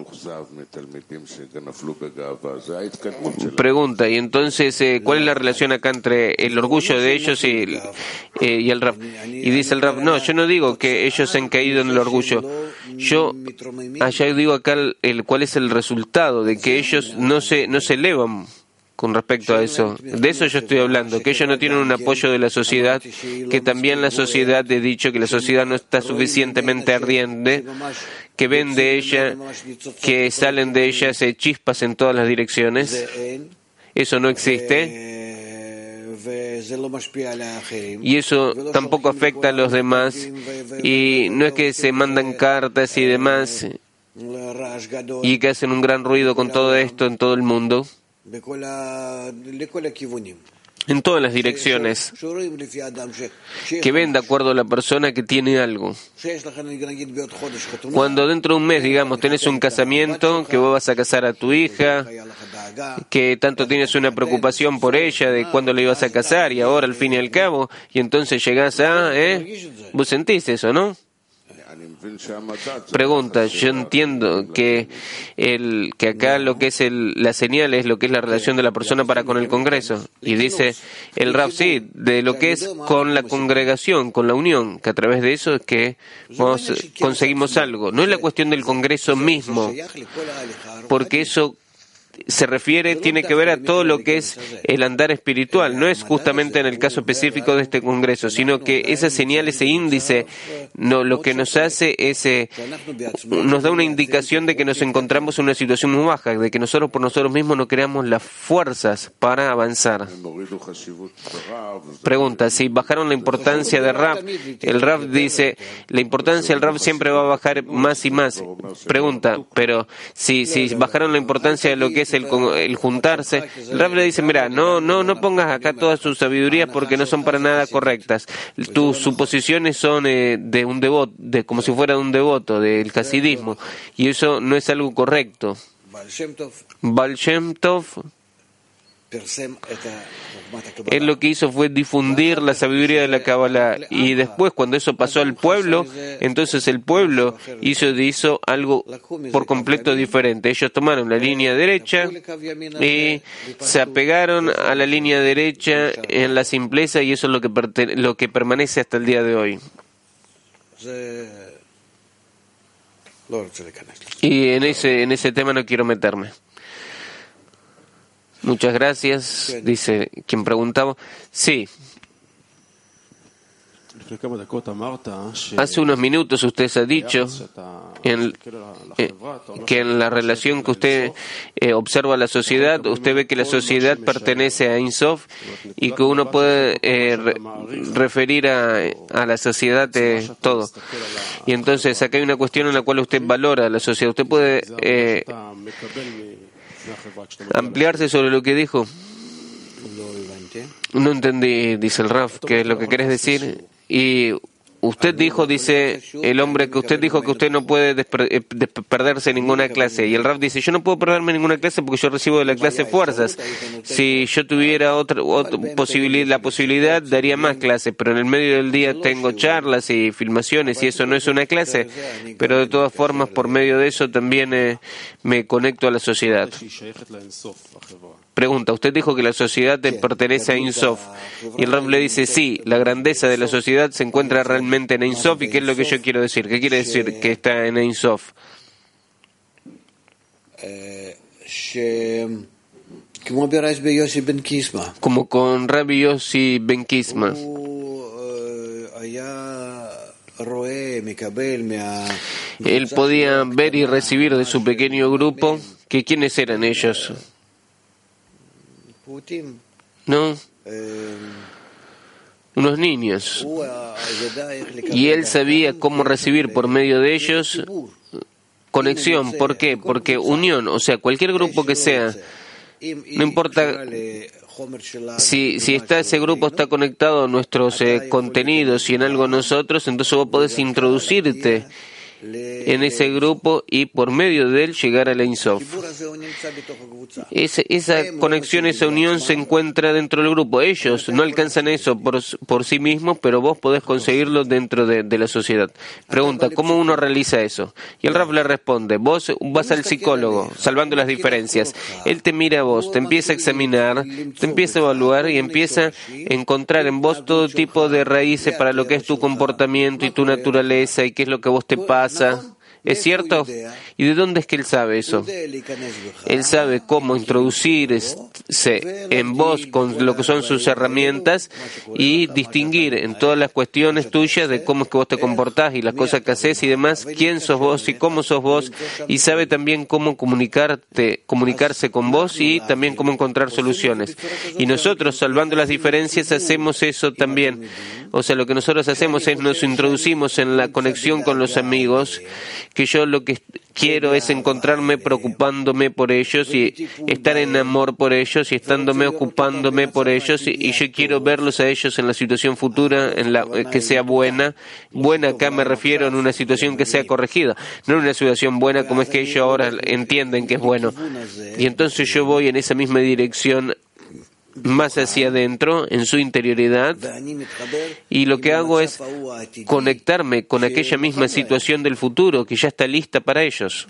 Pregunta, y entonces, eh, ¿cuál es la relación acá entre el orgullo de ellos y el, eh, y el Rav? Y dice el Rav, no, yo no digo que ellos han caído en el orgullo. Yo, allá digo acá el, el, cuál es el resultado de que ellos no se, no se elevan con respecto a eso. De eso yo estoy hablando, que ellos no tienen un apoyo de la sociedad, que también la sociedad, he dicho que la sociedad no está suficientemente ardiente, que ven de ella, que salen de ella se chispas en todas las direcciones. Eso no existe. Y eso tampoco afecta a los demás. Y no es que se mandan cartas y demás, y que hacen un gran ruido con todo esto en todo el mundo. En todas las direcciones, que ven de acuerdo a la persona que tiene algo. Cuando dentro de un mes, digamos, tenés un casamiento, que vos vas a casar a tu hija, que tanto tienes una preocupación por ella, de cuándo le ibas a casar, y ahora al fin y al cabo, y entonces llegás a, ¿eh? Vos sentís eso, ¿no? Pregunta, yo entiendo que el que acá lo que es el, la señal es lo que es la relación de la persona para con el Congreso. Y dice el Rav, sí, de lo que es con la congregación, con la unión, que a través de eso es que vos conseguimos algo. No es la cuestión del Congreso mismo, porque eso se refiere, tiene que ver a todo lo que es el andar espiritual. No es justamente en el caso específico de este congreso, sino que esa señal, ese índice, no, lo que nos hace es, eh, nos da una indicación de que nos encontramos en una situación muy baja, de que nosotros por nosotros mismos no creamos las fuerzas para avanzar. Pregunta, si bajaron la importancia de Rav, el Rav dice, la importancia del Rav siempre va a bajar más y más. Pregunta, pero si, si bajaron la importancia de lo que es El, el juntarse, el Rav le dice, mira, no, no, no pongas acá todas sus sabidurías porque no son para nada correctas. Tus suposiciones son eh, de un devoto, de como si fuera de un devoto, del hasidismo, y eso no es algo correcto. Baal Shem Tov, él lo que hizo fue difundir la sabiduría de la Kabbalah, y después cuando eso pasó al pueblo, entonces el pueblo hizo, hizo algo por completo diferente. Ellos tomaron la línea derecha y se apegaron a la línea derecha en la simpleza, y eso es lo que, perte- lo que permanece hasta el día de hoy. Y en ese, en ese tema no quiero meterme. Muchas gracias, dice quien preguntaba. Sí. Hace unos minutos usted ha dicho en, eh, que en la relación que usted eh, observa a la sociedad, usted ve que la sociedad pertenece a Ein Sof y que uno puede eh, re, referir a, a la sociedad de todo. Y entonces acá hay una cuestión en la cual usted valora a la sociedad. Usted puede eh, ampliarse sobre lo que dijo. No entendí, dice el Rav, ¿qué es lo que querés decir? Y usted dijo, dice el hombre, que usted dijo que usted no puede desper- desper- perderse en ninguna clase. Y el Rav dice, yo no puedo perderme en ninguna clase porque yo recibo de la clase fuerzas. Si yo tuviera otra, otra posibilidad, la posibilidad, daría más clases, pero en el medio del día tengo charlas y filmaciones y eso no es una clase. Pero de todas formas, por medio de eso también eh, me conecto a la sociedad. Pregunta, usted dijo que la sociedad te pertenece a Ein Sof. Y el Rav le dice, sí, la grandeza de la sociedad se encuentra realmente en Ein Sof. ¿Y qué es lo que yo quiero decir? ¿Qué quiere decir que está en Ein Sof? Como con Rabbi Yossi Ben Kisma. Él podía ver y recibir de su pequeño grupo que quiénes eran ellos. ¿No? Unos niños. Y él sabía cómo recibir por medio de ellos conexión. ¿Por qué? Porque unión, o sea, cualquier grupo que sea, no importa si, si está ese grupo está conectado a nuestros eh, contenidos y en algo nosotros, entonces vos podés introducirte en ese grupo y por medio de él llegar al Ein Sof. Esa, esa conexión, esa unión se encuentra dentro del grupo. Ellos no alcanzan eso por, por sí mismos, pero vos podés conseguirlo dentro de, de la sociedad. Pregunta, ¿cómo uno realiza eso? Y el Rav le responde, vos vas al psicólogo, salvando las diferencias. Él te mira a vos, te empieza a examinar, te empieza a evaluar y empieza a encontrar en vos todo tipo de raíces para lo que es tu comportamiento y tu naturaleza y qué es lo que a vos te pasa. ¿Es cierto? ¿Y de dónde es que él sabe eso? Él sabe cómo introducirse en vos con lo que son sus herramientas y distinguir en todas las cuestiones tuyas de cómo es que vos te comportás y las cosas que haces y demás, quién sos vos y cómo sos vos, y sabe también cómo comunicarte, comunicarse con vos y también cómo encontrar soluciones. Y nosotros, salvando las diferencias, hacemos eso también. O sea, lo que nosotros hacemos es nos introducimos en la conexión con los amigos, que yo lo que quiero es encontrarme preocupándome por ellos y estar en amor por ellos y estándome ocupándome por ellos y, y yo quiero verlos a ellos en la situación futura en la que sea buena. Buena acá me refiero en una situación que sea corregida, no en una situación buena como es que ellos ahora entienden que es bueno. Y entonces yo voy en esa misma dirección más hacia adentro, en su interioridad, y lo que hago es conectarme con aquella misma situación del futuro que ya está lista para ellos.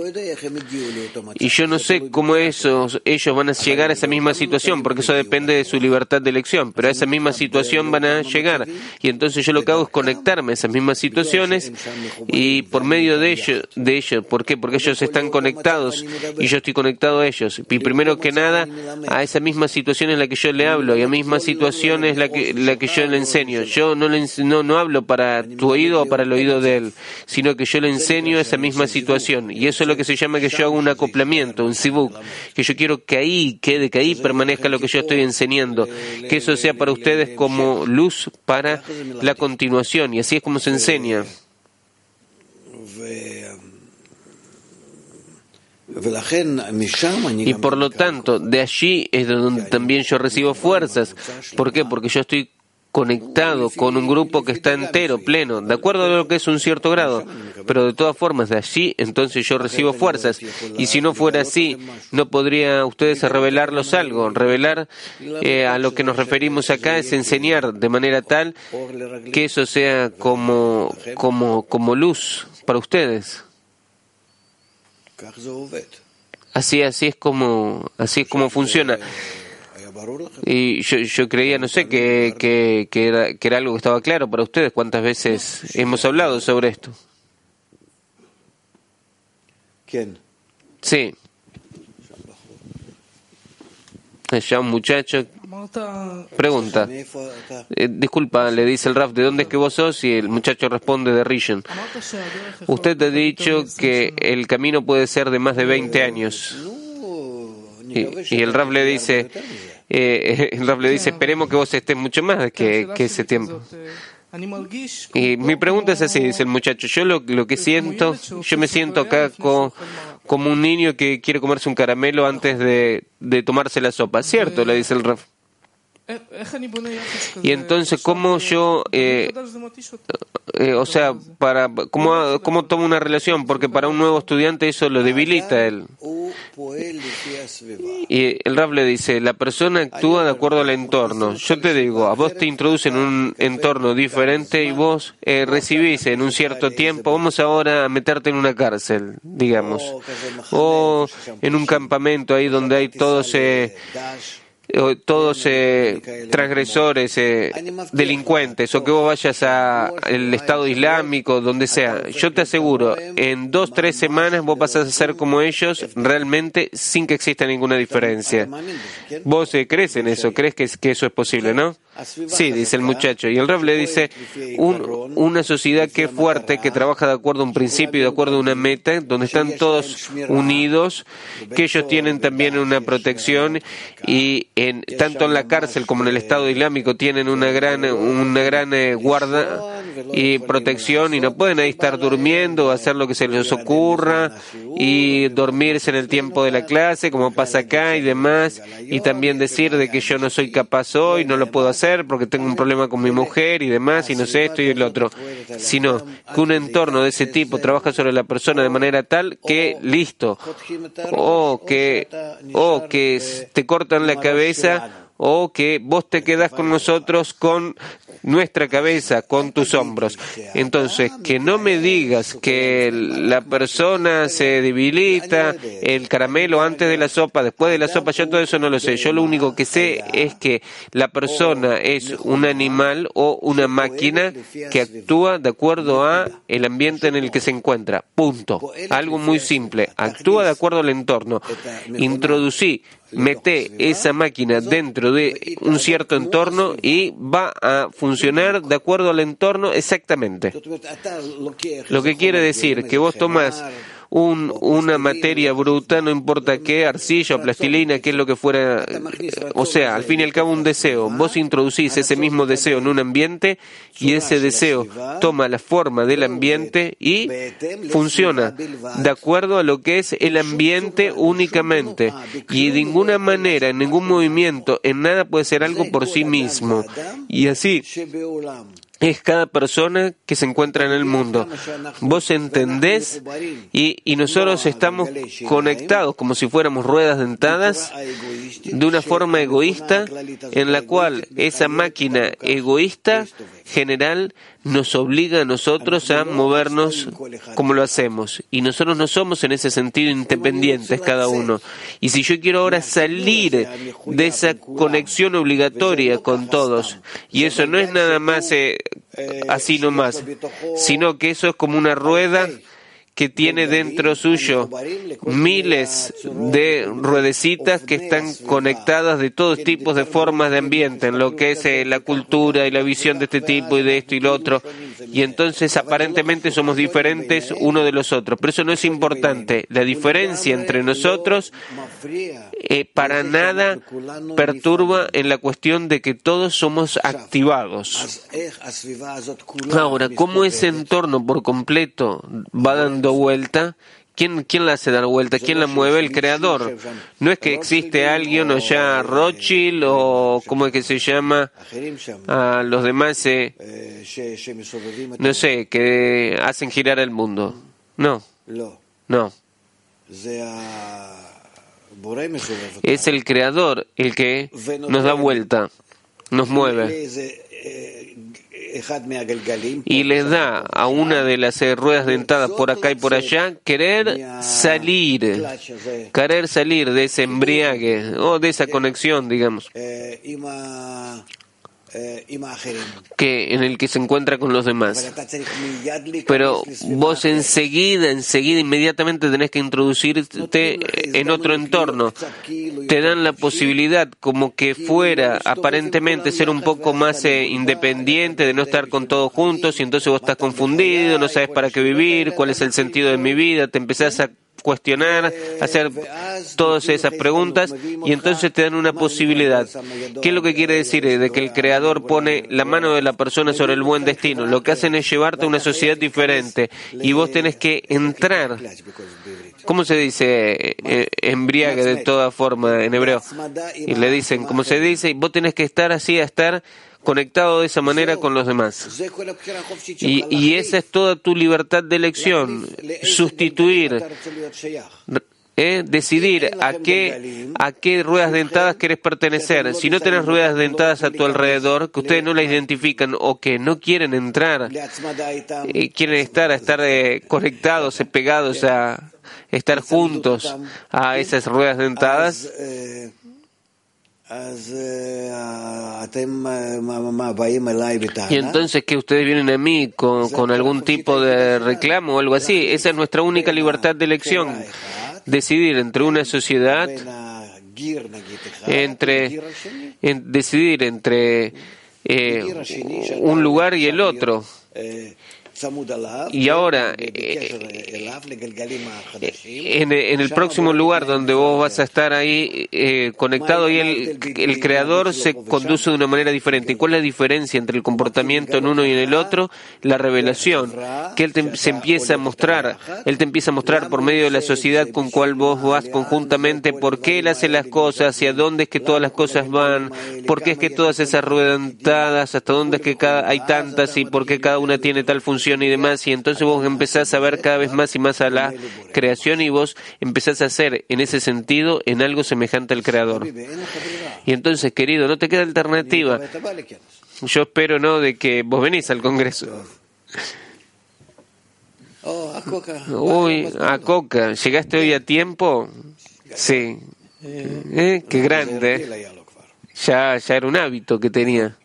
Y yo no sé cómo esos, ellos van a llegar a esa misma situación, porque eso depende de su libertad de elección, pero a esa misma situación van a llegar. Y entonces yo lo que hago es conectarme a esas mismas situaciones y por medio de ellos, de ellos, ¿por qué? Porque ellos están conectados y yo estoy conectado a ellos. Y primero que nada, a esa misma situación en la que yo le hablo y a misma situación es la que, la que yo le enseño. Yo no, le, no, no hablo para tu oído o para el oído de él, sino que yo le enseño esa misma situación. Y eso es lo que se llama que yo hago un acoplamiento, un sibuk, que yo quiero que ahí quede, que ahí permanezca lo que yo estoy enseñando, que eso sea para ustedes como luz para la continuación. Y así es como se enseña. Y por lo tanto, de allí es de donde también yo recibo fuerzas. ¿Por qué? Porque yo estoy conectado con un grupo que está entero, pleno, de acuerdo a lo que es un cierto grado. Pero de todas formas, de allí, entonces yo recibo fuerzas. Y si no fuera así, ¿no podría ustedes revelarlos algo? Revelar eh, a lo que nos referimos acá es enseñar de manera tal que eso sea como, como, como luz para ustedes. Así, así es como, así es como funciona. Y yo, yo creía, no sé, que, que, que, era, que era algo que estaba claro para ustedes. ¿Cuántas veces hemos hablado sobre esto? ¿Quién? Sí. Ya un muchacho pregunta, eh, disculpa, le dice el Raf, ¿de dónde es que vos sos? Y el muchacho responde, de Rishon. Usted ha dicho que el camino puede ser de más de veinte años. Y, y el Raf le dice, eh, el Raf le dice, esperemos que vos estés mucho más que, que ese tiempo. Y mi pregunta es así, dice el muchacho, yo lo, lo que siento, yo me siento acá co, como un niño que quiere comerse un caramelo antes de, de tomarse la sopa. ¿Cierto? Le dice el Raf. Y entonces, ¿cómo yo, eh, eh, o sea, para cómo, cómo tomo una relación? Porque para un nuevo estudiante eso lo debilita a él. Y el Rav le dice, la persona actúa de acuerdo al entorno. Yo te digo, a vos te introducen en un entorno diferente y vos eh, recibís en un cierto tiempo, vamos ahora a meterte en una cárcel, digamos, o en un campamento ahí donde hay todos... Eh, todos eh, transgresores, eh, delincuentes, o que vos vayas al Estado Islámico, donde sea, yo te aseguro, en dos, tres semanas vos pasás a ser como ellos realmente sin que exista ninguna diferencia. Vos eh, crees en eso, crees que, que eso es posible, ¿no? Sí, dice el muchacho. Y el Rav le dice, un, una sociedad que es fuerte, que trabaja de acuerdo a un principio y de acuerdo a una meta, donde están todos unidos, que ellos tienen también una protección y en, tanto en la cárcel como en el Estado Islámico tienen una gran, una gran eh, guarda y protección y no pueden ahí estar durmiendo o hacer lo que se les ocurra y dormirse en el tiempo de la clase como pasa acá y demás, y también decir de que yo no soy capaz hoy, no lo puedo hacer porque tengo un problema con mi mujer y demás y no sé esto y el otro, sino que un entorno de ese tipo trabaja sobre la persona de manera tal que listo, o que o que te cortan la cabeza o que vos te quedás con nosotros con nuestra cabeza, con tus hombros. Entonces, que no me digas que la persona se debilita, el caramelo antes de la sopa, después de la sopa, yo todo eso no lo sé. Yo lo único que sé es que la persona es un animal o una máquina que actúa de acuerdo a el ambiente en el que se encuentra. Punto. Algo muy simple. Actúa de acuerdo al entorno. Introducí mete esa máquina dentro de un cierto entorno y va a funcionar de acuerdo al entorno exactamente. Lo que quiere decir que vos tomás un, una materia bruta, no importa qué, arcilla o plastilina, qué es lo que fuera, o sea, al fin y al cabo un deseo. Vos introducís ese mismo deseo en un ambiente y ese deseo toma la forma del ambiente y funciona de acuerdo a lo que es el ambiente únicamente. Y de ninguna manera, en ningún movimiento, en nada puede ser algo por sí mismo. Y así es cada persona que se encuentra en el mundo. Vos entendés y, y nosotros estamos conectados como si fuéramos ruedas dentadas de una forma egoísta en la cual esa máquina egoísta general nos obliga a nosotros a movernos como lo hacemos. Y nosotros no somos en ese sentido independientes cada uno. Y si yo quiero ahora salir de esa conexión obligatoria con todos, y eso no es nada más eh, así nomás, sino que eso es como una rueda que tiene dentro suyo miles de ruedecitas que están conectadas de todos tipos de formas de ambiente, en lo que es eh, la cultura y la visión de este tipo y de esto y lo otro. Y entonces aparentemente somos diferentes uno de los otros, pero eso no es importante. La diferencia entre nosotros eh, para nada perturba en la cuestión de que todos somos activados. Ahora, ¿cómo ese entorno por completo va dando vuelta? ¿Quién, ¿Quién la hace dar vuelta? ¿Quién la mueve? El creador. No es que existe alguien, o ya Rothschild, o ¿cómo es que se llama? A los demás, eh, no sé, que hacen girar el mundo. No, no. Es el creador el que nos da vuelta, nos mueve. Y le da a una de las eh, ruedas dentadas por acá y por allá querer salir, querer salir de ese embriague o de esa conexión, digamos, que en el que se encuentra con los demás. Pero vos enseguida, enseguida, inmediatamente tenés que introducirte en otro entorno. Te dan la posibilidad como que fuera aparentemente ser un poco más eh, independiente, de no estar con todos juntos, y entonces vos estás confundido, no sabes para qué vivir, cuál es el sentido de mi vida, te empezás a cuestionar, hacer todas esas preguntas y entonces te dan una posibilidad. ¿Qué es lo que quiere decir? De que el Creador pone la mano de la persona sobre el buen destino. Lo que hacen es llevarte a una sociedad diferente y vos tenés que entrar. ¿Cómo se dice? Eh, embriague de toda forma en hebreo. Y le dicen, ¿cómo se dice? Y vos tenés que estar así, a estar conectado de esa manera con los demás. Y, y esa es toda tu libertad de elección. Sustituir, eh, decidir a qué, a qué ruedas dentadas querés pertenecer. Si no tenés ruedas dentadas a tu alrededor, que ustedes no la identifican o que no quieren entrar, eh, quieren estar, a estar eh, conectados, eh, pegados a estar juntos a esas ruedas dentadas, y entonces que ustedes vienen a mí con, con algún tipo de reclamo o algo así. Esa es nuestra única libertad de elección, decidir entre una sociedad, entre en, decidir entre eh, un lugar y el otro. Y ahora, eh, en, en el próximo lugar donde vos vas a estar ahí eh, conectado, y el, el Creador se conduce de una manera diferente. ¿Y cuál es la diferencia entre el comportamiento en uno y en el otro? La revelación, que Él te, se empieza a mostrar. Él te empieza a mostrar por medio de la sociedad con cual vos vas conjuntamente por qué Él hace las cosas, hacia dónde es que todas las cosas van, por qué es que todas esas ruedas dentadas, hasta dónde es que cada, hay tantas y por qué cada una tiene tal función y demás, y entonces vos empezás a ver cada vez más y más a la creación y vos empezás a hacer en ese sentido en algo semejante al Creador. Y entonces, querido, no te queda alternativa. Yo espero, ¿no?, de que vos venís al Congreso. Uy, a Coca, ¿llegaste hoy a tiempo? Sí. Eh, qué grande. Ya, ya era un hábito que tenía.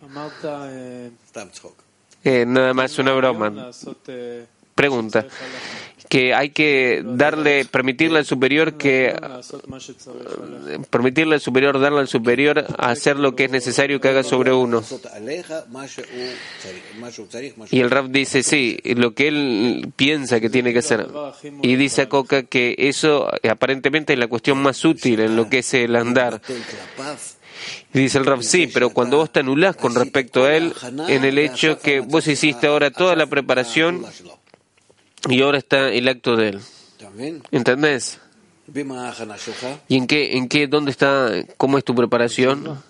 Eh, nada más una broma. Pregunta. Que hay que darle, permitirle al superior que, permitirle al superior, darle al superior a hacer lo que es necesario que haga sobre uno. Y el Rav dice, sí, lo que él piensa que tiene que hacer. Y dice a Coca que eso aparentemente es la cuestión más útil en lo que es el andar. Y dice el Rav, sí, pero cuando vos te anulás con respecto a él, en el hecho que vos hiciste ahora toda la preparación y ahora está el acto de él. ¿Entendés? ¿Y en qué, en qué, dónde está, cómo es tu preparación?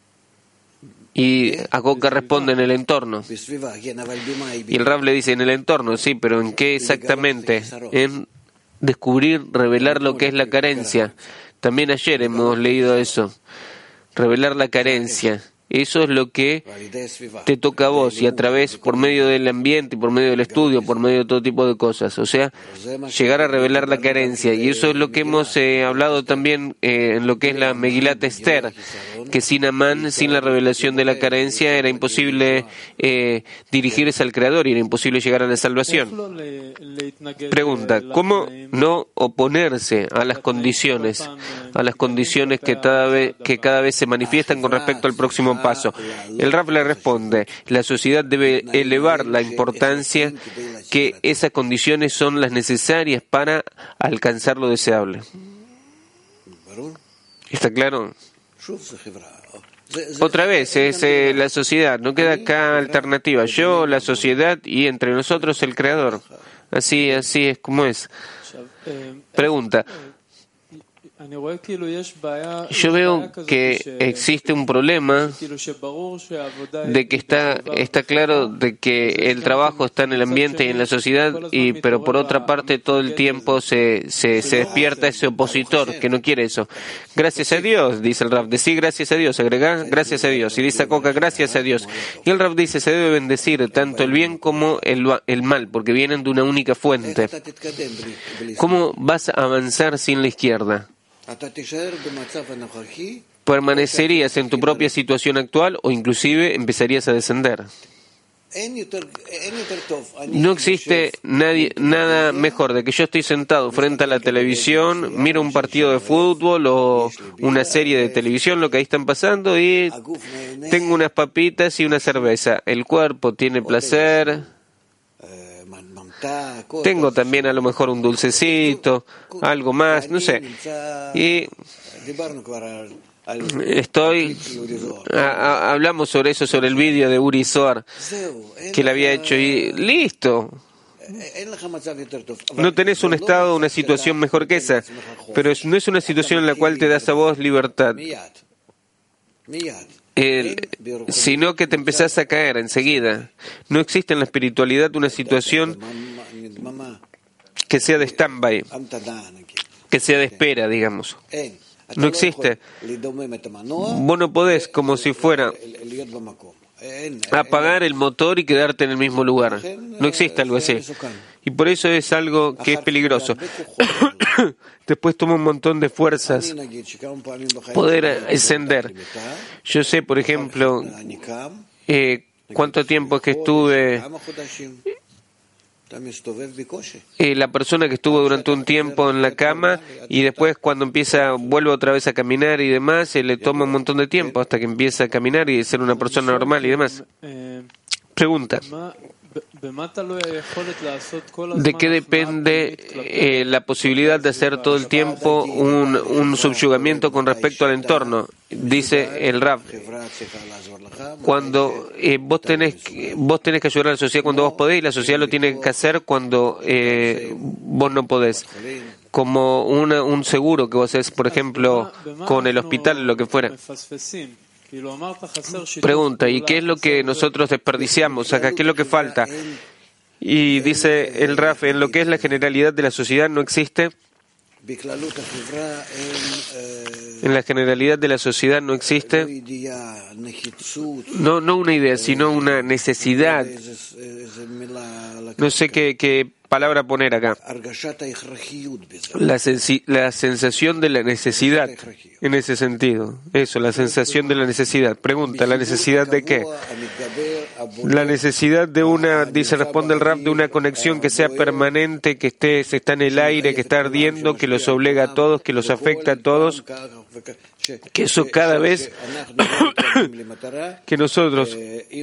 Y Akoka responde, en el entorno. Y el Rav le dice, en el entorno, sí, pero ¿en qué exactamente? En descubrir, revelar lo que es la carencia. También ayer hemos leído eso. Revelar la carencia. Eso es lo que te toca a vos, y a través, por medio del ambiente, por medio del estudio, por medio de todo tipo de cosas. O sea, llegar a revelar la carencia. Y eso es lo que hemos eh, hablado también eh, en lo que es la Megilat Esther, que sin Amán, sin la revelación de la carencia, era imposible eh, dirigirse al Creador y era imposible llegar a la salvación. Pregunta, ¿cómo no oponerse a las condiciones, a las condiciones que cada vez, que cada vez se manifiestan con respecto al próximo paso? El Rav le responde, la sociedad debe elevar la importancia que esas condiciones son las necesarias para alcanzar lo deseable. ¿Está claro? Otra vez, es eh, la sociedad, no queda acá alternativa. Yo, la sociedad y entre nosotros el Creador. Así, así es como es. Pregunta. Yo veo que existe un problema de que está, está claro de que el trabajo está en el ambiente y en la sociedad, y pero por otra parte todo el tiempo se, se, se despierta ese opositor que no quiere eso. Gracias a Dios, dice el Rav. Decir gracias a Dios, agregar gracias a Dios. Y dice a Coca, gracias a Dios. Y el Rav dice, se debe bendecir tanto el bien como el, el mal, porque vienen de una única fuente. ¿Cómo vas a avanzar sin la izquierda? ¿Permanecerías en tu propia situación actual o inclusive empezarías a descender? No existe nadie, nada mejor de que yo estoy sentado frente a la televisión, miro un partido de fútbol o una serie de televisión, lo que ahí están pasando, y tengo unas papitas y una cerveza. El cuerpo tiene placer, Tengo también a lo mejor un dulcecito, algo más, no sé. Y estoy, a, a, hablamos sobre eso, sobre el vídeo de Uri Zohar que él había hecho y listo. No tenés un estado, una situación mejor que esa, pero no es una situación en la cual te das a vos libertad, el, sino que te empezás a caer enseguida. No existe en la espiritualidad una situación que sea de stand-by, que sea de espera, digamos. No existe. Vos no podés, como si fuera apagar el motor y quedarte en el mismo lugar. No existe algo así. Y por eso es algo que es peligroso. Después toma un montón de fuerzas poder ascender. Yo sé, por ejemplo, eh, cuánto tiempo es que estuve... Eh, la persona que estuvo durante un tiempo en la cama y después cuando empieza, vuelve otra vez a caminar y demás, eh, le toma un montón de tiempo hasta que empieza a caminar y ser una persona normal y demás. Pregunta: ¿de qué depende eh, la posibilidad de hacer todo el tiempo un, un subyugamiento con respecto al entorno? Dice el Rav, cuando eh, vos tenés vos tenés que ayudar a la sociedad cuando vos podés, y la sociedad lo tiene que hacer cuando eh, vos no podés, como una, un seguro que vos haces, por ejemplo, con el hospital, lo que fuera. Pregunta: ¿y qué es lo que nosotros desperdiciamos acá? ¿Qué es lo que falta? Y dice el Raf, en lo que es la generalidad de la sociedad no existe. En la generalidad de la sociedad no existe, no, no una idea, sino una necesidad. No sé qué, qué palabra poner acá. La, sensi- la sensación de la necesidad, en ese sentido. Eso, la sensación de la necesidad. Pregunta: ¿la necesidad de qué? La necesidad de una, dice, responde el Rab, de una conexión que sea permanente, que esté, se está en el aire, que está ardiendo, que los obliga a todos, que los afecta a todos, que eso cada vez que nosotros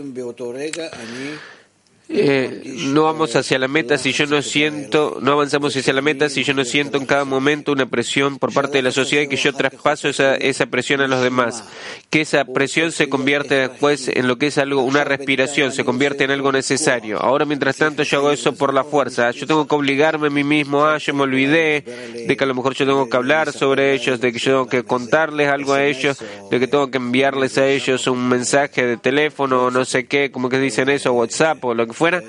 Eh, no vamos hacia la meta si yo no siento, no avanzamos hacia la meta si yo no siento en cada momento una presión por parte de la sociedad y que yo traspaso esa, esa presión a los demás, que esa presión se convierte después en lo que es algo, una respiración, se convierte en algo necesario. Ahora, mientras tanto, yo hago eso por la fuerza. Yo tengo que obligarme a mí mismo, ah, yo me olvidé de que a lo mejor yo tengo que hablar sobre ellos, de que yo tengo que contarles algo a ellos, de que tengo que enviarles a ellos un mensaje de teléfono o no sé qué, como que dicen eso, WhatsApp o lo que fuera,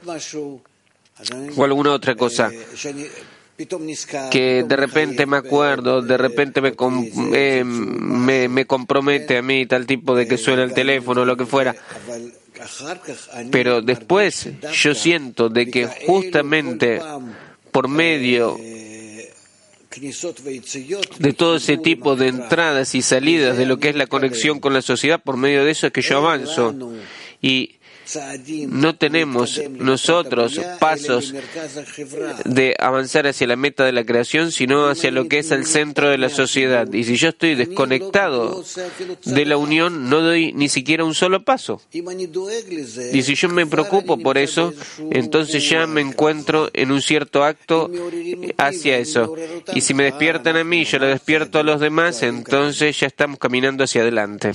o alguna otra cosa, que de repente me acuerdo, de repente me, com- eh, me, me compromete a mí tal tipo de que suena el teléfono o lo que fuera. Pero después yo siento de que justamente por medio de todo ese tipo de entradas y salidas de lo que es la conexión con la sociedad, por medio de eso es que yo avanzo. Y no tenemos nosotros pasos de avanzar hacia la meta de la creación, sino hacia lo que es el centro de la sociedad. Y si yo estoy desconectado de la unión, no doy ni siquiera un solo paso. Y si yo me preocupo por eso, entonces ya me encuentro en un cierto acto hacia eso. Y si me despiertan a mí y yo le despierto a los demás, entonces ya estamos caminando hacia adelante.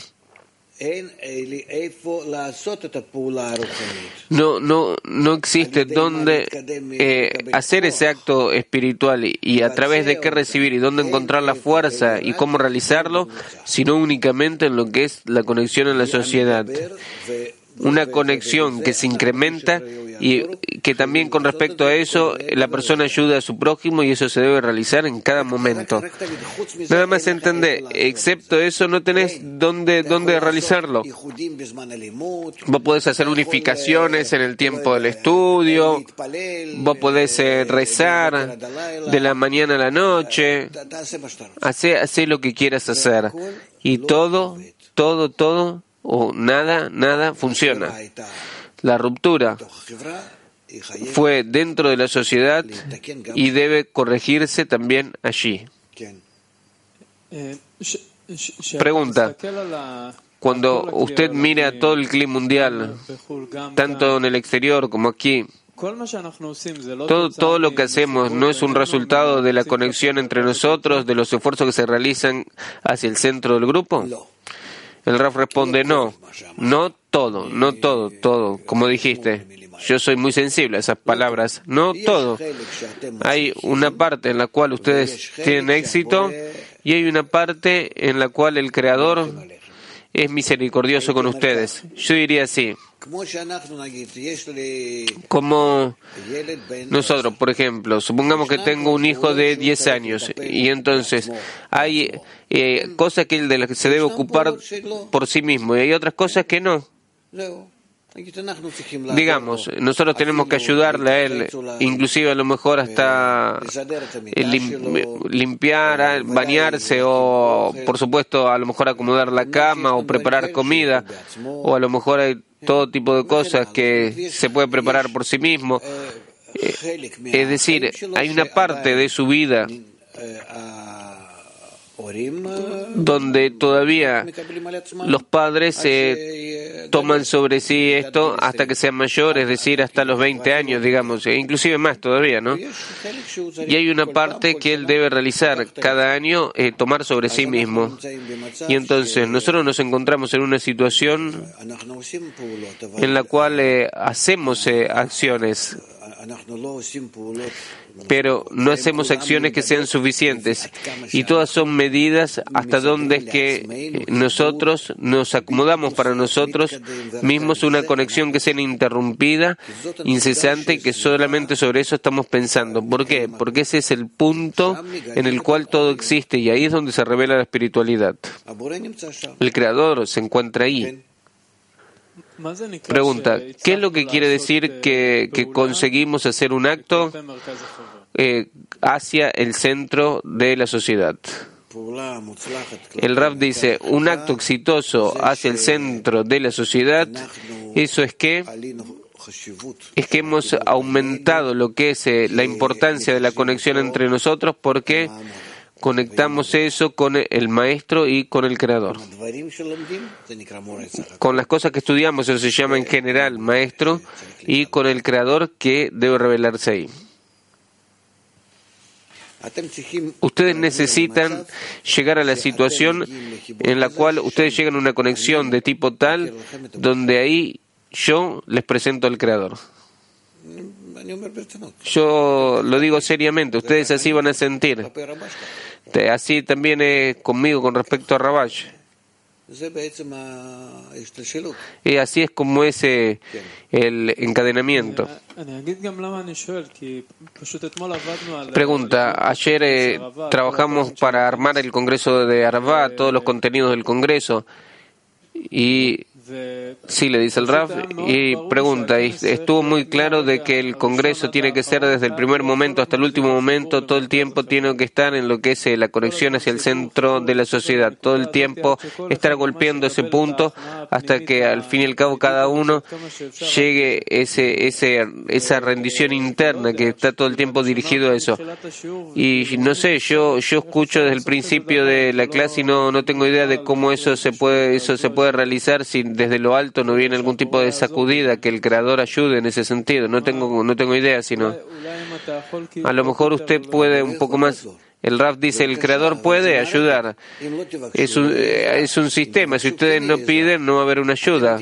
No, no, no existe dónde eh, hacer ese acto espiritual y, y a través de qué recibir y dónde encontrar la fuerza y cómo realizarlo, sino únicamente en lo que es la conexión en la sociedad. Una conexión que se incrementa y que también con respecto a eso la persona ayuda a su prójimo, y eso se debe realizar en cada momento. Nada más entender, excepto eso no tenés dónde, dónde realizarlo. Vos podés hacer unificaciones en el tiempo del estudio, vos podés eh, rezar de la mañana a la noche, hacé, hacé lo que quieras hacer, y todo, todo, todo o nada, nada funciona. La ruptura fue dentro de la sociedad y debe corregirse también allí. Pregunta: cuando usted mira todo el clima mundial, tanto en el exterior como aquí, Todo, todo lo que hacemos no es un resultado de la conexión entre nosotros, de los esfuerzos que se realizan hacia el centro del grupo. El Raf responde, no, no todo, no todo, todo, como dijiste. Yo soy muy sensible a esas palabras. No todo. Hay una parte en la cual ustedes tienen éxito y hay una parte en la cual el Creador es misericordioso con ustedes. Yo diría así. Como nosotros, por ejemplo, supongamos que tengo un hijo de diez años y entonces hay eh, cosas que él de las que se debe ocupar por sí mismo y hay otras cosas que no. Digamos, nosotros tenemos que ayudarle a él, inclusive a lo mejor hasta lim- limpiar, bañarse o, por supuesto, a lo mejor acomodar la cama o preparar comida, o a lo mejor hay todo tipo de cosas que se puede preparar por sí mismo. Es decir, hay una parte de su vida donde todavía los padres eh, toman sobre sí esto hasta que sean mayores, es decir, hasta los veinte años, digamos, e inclusive más todavía, ¿no? Y hay una parte que él debe realizar cada año, eh, tomar sobre sí mismo. Y entonces nosotros nos encontramos en una situación en la cual eh, hacemos eh, acciones, pero no hacemos acciones que sean suficientes y todas son medidas hasta donde es que nosotros nos acomodamos para nosotros mismos una conexión que sea ininterrumpida, incesante, y que solamente sobre eso estamos pensando. ¿Por qué? Porque ese es el punto en el cual todo existe y ahí es donde se revela la espiritualidad. El Creador se encuentra ahí. Pregunta, ¿qué es lo que quiere decir que, que conseguimos hacer un acto eh, hacia el centro de la sociedad? El Rav dice, un acto exitoso hacia el centro de la sociedad, eso es que es que hemos aumentado lo que es eh, la importancia de la conexión entre nosotros porque conectamos eso con el Maestro y con el Creador. Con las cosas que estudiamos, eso se llama en general Maestro, y con el Creador que debe revelarse ahí. Ustedes necesitan llegar a la situación en la cual ustedes llegan a una conexión de tipo tal, donde ahí yo les presento al Creador. Yo lo digo seriamente, ustedes así van a sentir. Así también es conmigo con respecto a Rabash. Y así es como es eh, el encadenamiento. Pregunta, ayer eh, trabajamos para armar el Congreso de Arvá, todos los contenidos del Congreso, y sí, le dice el Rav, y pregunta, y estuvo muy claro de que el Congreso tiene que ser desde el primer momento hasta el último momento, todo el tiempo tiene que estar en lo que es la conexión hacia el centro de la sociedad, todo el tiempo estar golpeando ese punto hasta que al fin y al cabo cada uno llegue ese, ese, esa rendición interna que está todo el tiempo dirigido a eso. Y no sé, yo, yo escucho desde el principio de la clase y no, no tengo idea de cómo eso se puede, eso se puede realizar sin desde lo alto no viene algún tipo de sacudida, que el Creador ayude en ese sentido. No tengo, no tengo idea, sino a lo mejor usted puede un poco más. El Rav dice, el Creador puede ayudar. Es un, es un sistema. Si ustedes no piden, no va a haber una ayuda.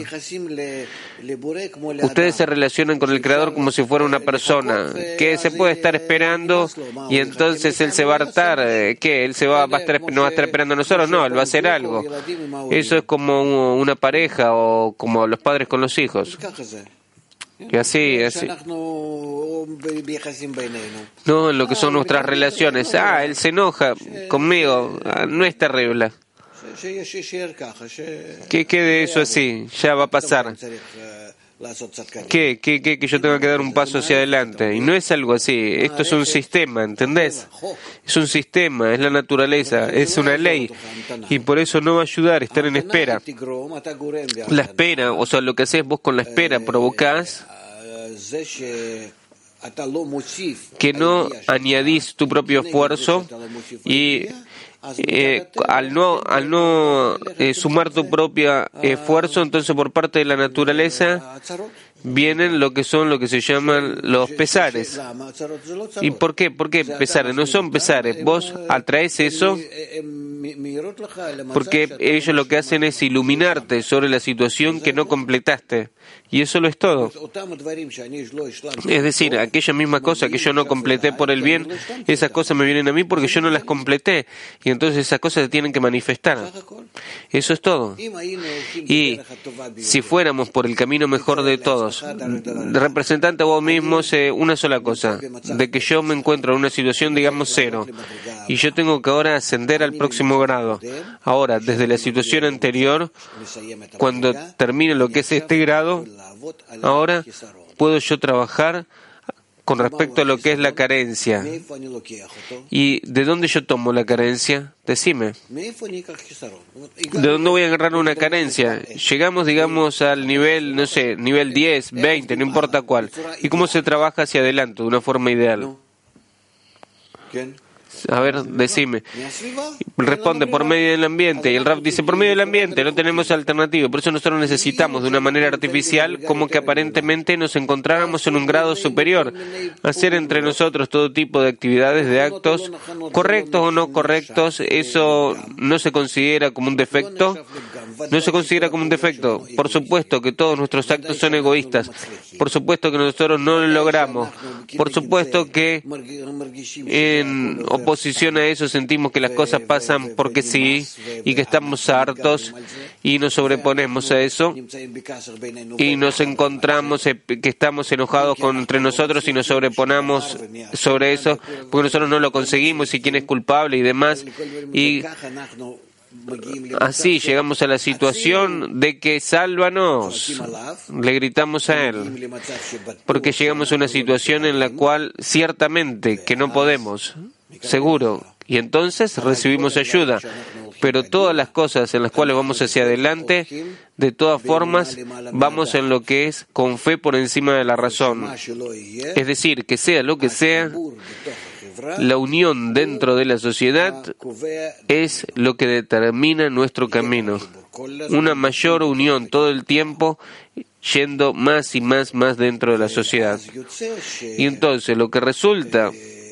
Ustedes se relacionan con el Creador como si fuera una persona que se puede estar esperando y entonces Él se va a hartar. ¿Qué? ¿Él se va, va a estar, no va a estar esperando a nosotros? No, Él va a hacer algo. Eso es como una pareja o como los padres con los hijos. Y así, así. No, en lo que son nuestras relaciones. Ah, él se enoja conmigo. Ah, no es terrible. Que quede eso así. Ya va a pasar. ¿Qué? ¿Qué? ¿Qué? Que yo tenga que dar un paso hacia adelante. Y no es algo así. Esto es un sistema, ¿entendés? Es un sistema, es la naturaleza, es una ley. Y por eso no va a ayudar estar en espera. La espera, o sea, lo que haces vos con la espera, provocás que no añadís tu propio esfuerzo y eh, al no, al no eh, sumar tu propio esfuerzo, entonces por parte de la naturaleza vienen lo que son lo que se llaman los pesares. ¿Y por qué? ¿Por qué pesares? No son pesares. Vos atraes eso porque ellos lo que hacen es iluminarte sobre la situación que no completaste. Y eso lo es todo. Es decir, aquella misma cosa que yo no completé por el bien, esas cosas me vienen a mí porque yo no las completé. Y entonces esas cosas se tienen que manifestar. Eso es todo. Y si fuéramos por el camino mejor de todos, representante a vos mismo, sé una sola cosa, de que yo me encuentro en una situación, digamos, cero, y yo tengo que ahora ascender al próximo grado. Ahora, desde la situación anterior, cuando termine lo que es este grado, ahora puedo yo trabajar con respecto a lo que es la carencia. ¿Y de dónde yo tomo la carencia? Decime. ¿De dónde voy a agarrar una carencia? Llegamos, digamos, al nivel, no sé, nivel diez, veinte, no importa cuál. ¿Y cómo se trabaja hacia adelante de una forma ideal? A ver, decime. Responde por medio del ambiente. Y el Rav dice, por medio del ambiente, no tenemos alternativa. Por eso nosotros necesitamos de una manera artificial como que aparentemente nos encontráramos en un grado superior. Hacer entre nosotros todo tipo de actividades, de actos, correctos o no correctos, eso no se considera como un defecto. No se considera como un defecto. Por supuesto que todos nuestros actos son egoístas. Por supuesto que nosotros no lo logramos. Por supuesto que en oposición a eso sentimos que las cosas pasan porque sí y que estamos hartos y nos sobreponemos a eso y nos encontramos que estamos enojados con, entre nosotros y nos sobreponemos sobre eso porque nosotros no lo conseguimos y quién es culpable y demás. Y así llegamos a la situación de que sálvanos, le gritamos a Él, porque llegamos a una situación en la cual ciertamente que no podemos, seguro, y entonces recibimos ayuda, pero todas las cosas en las cuales vamos hacia adelante, de todas formas, vamos en lo que es con fe por encima de la razón, es decir, que sea lo que sea, la unión dentro de la sociedad es lo que determina nuestro camino. Una mayor unión todo el tiempo, yendo más y más, más dentro de la sociedad. Y entonces lo que resulta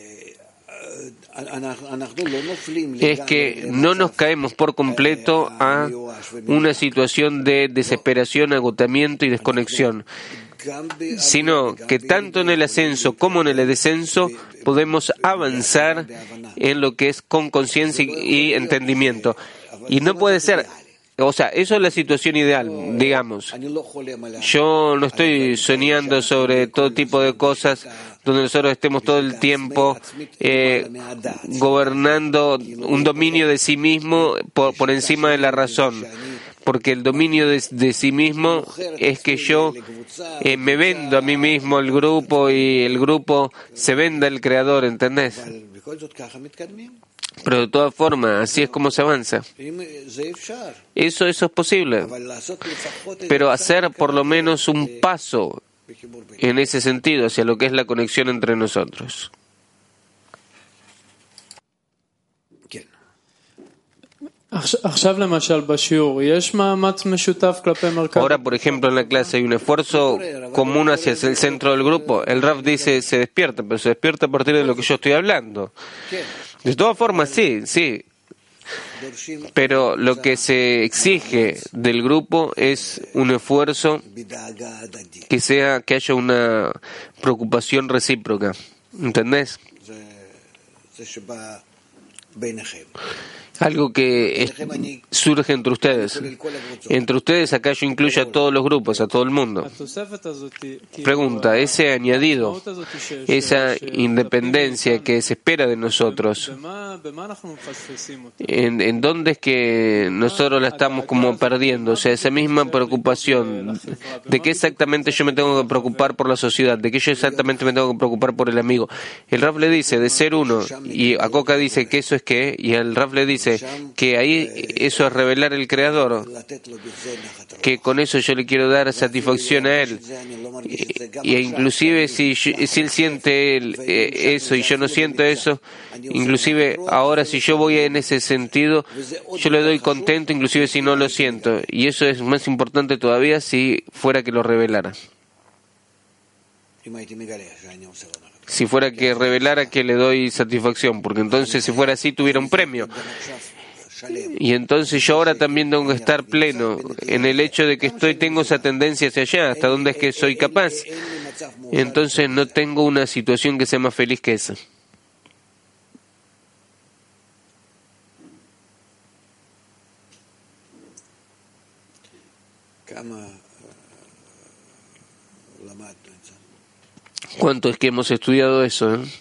es que no nos caemos por completo a una situación de desesperación, agotamiento y desconexión, sino que tanto en el ascenso como en el descenso podemos avanzar en lo que es con conciencia y entendimiento. Y no puede ser, o sea, eso es la situación ideal, digamos. Yo no estoy soñando sobre todo tipo de cosas donde nosotros estemos todo el tiempo eh, gobernando un dominio de sí mismo por, por encima de la razón. Porque el dominio de, de sí mismo es que yo eh, me vendo a mí mismo el grupo y el grupo se venda al creador, ¿entendés? Pero de todas formas, así es como se avanza. Eso, eso es posible. Pero hacer por lo menos un paso en ese sentido hacia lo que es la conexión entre nosotros. Ahora, por ejemplo, en la clase hay un esfuerzo común hacia el centro del grupo. El Rav dice, se despierta, pero se despierta a partir de lo que yo estoy hablando. De todas formas, sí, sí. Pero lo que se exige del grupo es un esfuerzo que sea, que haya una preocupación recíproca. ¿Entendés? Algo que es, surge entre ustedes. Entre ustedes acá yo incluyo a todos los grupos, a todo el mundo. Pregunta, ese añadido, esa independencia que se espera de nosotros, ¿en, en dónde es que nosotros la estamos como perdiendo? O sea, esa misma preocupación, ¿de qué exactamente yo me tengo que preocupar por la sociedad? ¿De qué yo exactamente me tengo que preocupar por el amigo? El Rav le dice, de ser uno, y Akoka dice que eso es que, y el Rav le dice que ahí eso es revelar el Creador, que con eso yo le quiero dar satisfacción a Él, y, y inclusive si, si Él siente él, eh, eso y yo no siento eso, inclusive ahora si yo voy en ese sentido, yo le doy contento inclusive si no lo siento, y eso es más importante todavía si fuera que lo revelara. Si fuera que revelara que le doy satisfacción, porque entonces si fuera así tuviera un premio. Y entonces yo ahora también tengo que estar pleno en el hecho de que estoy tengo esa tendencia hacia allá, hasta dónde es que soy capaz. Entonces no tengo una situación que sea más feliz que esa. ¿Cuánto es que hemos estudiado eso? ¿eh?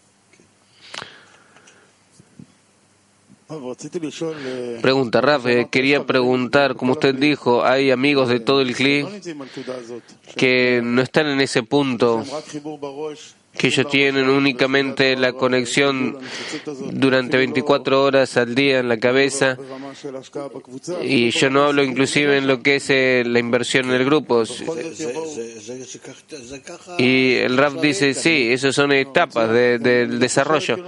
Pregunta, Raf, eh, quería preguntar, como usted dijo, hay amigos de todo el Cli que no están en ese punto, que ellos tienen únicamente la conexión durante veinticuatro horas al día en la cabeza, y yo no hablo inclusive en lo que es eh, la inversión en el grupo. Y el Raf dice, sí, esas son etapas de, de, del desarrollo.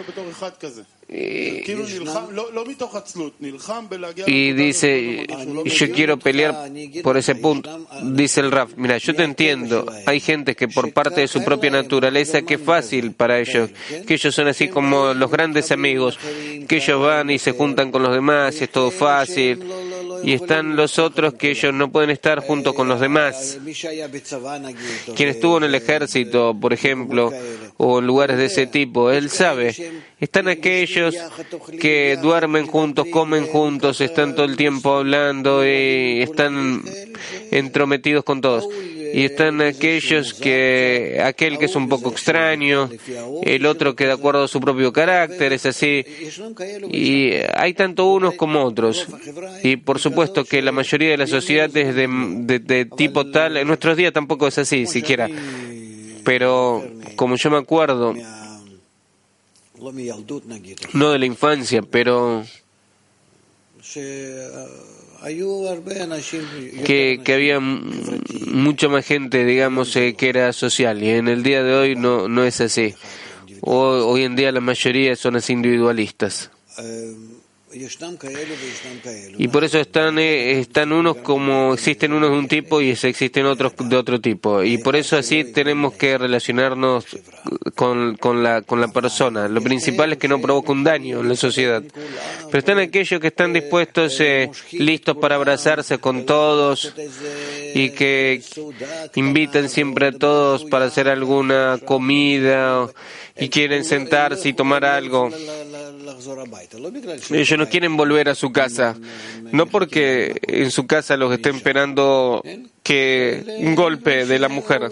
Y, y dice, yo quiero pelear por ese punto. Dice el Raf, mira, yo te entiendo, hay gente que por parte de su propia naturaleza, que es fácil para ellos, que ellos son así como los grandes amigos, que ellos van y se juntan con los demás y es todo fácil. Y están los otros que ellos no pueden estar junto con los demás. Quien estuvo en el ejército, por ejemplo, o en lugares de ese tipo, él sabe. Están aquellos que duermen juntos, comen juntos, están todo el tiempo hablando y están entrometidos con todos. Y están aquellos que, aquel que es un poco extraño, el otro que de acuerdo a su propio carácter es así. Y hay tanto unos como otros. Y por supuesto que la mayoría de las sociedades de, de, de tipo tal, en nuestros días tampoco es así siquiera. Pero como yo me acuerdo, no de la infancia, pero que, que había mucha más gente, digamos, eh, que era social, y en el día de hoy no, no es así. Hoy, hoy en día la mayoría son así individualistas. Y por eso están eh, están unos como existen unos de un tipo y existen otros de otro tipo, y por eso así tenemos que relacionarnos con, con la con la persona. Lo principal es que no provoque un daño en la sociedad, pero están aquellos que están dispuestos, eh, listos para abrazarse con todos y que invitan siempre a todos para hacer alguna comida y quieren sentarse y tomar algo. Ellos no quieren volver a su casa, no porque en su casa los estén esperando que un golpe de la mujer,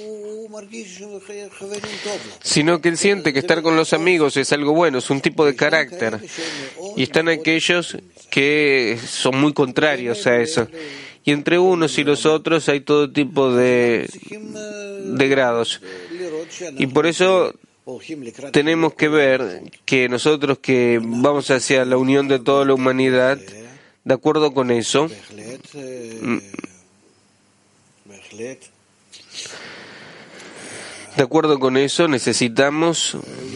sino que él siente que estar con los amigos es algo bueno, es un tipo de carácter. Y están aquellos que son muy contrarios a eso. Y entre unos y los otros hay todo tipo de, de grados. Y por eso tenemos que ver que nosotros que vamos hacia la unión de toda la humanidad, de acuerdo con eso, de acuerdo con eso necesitamos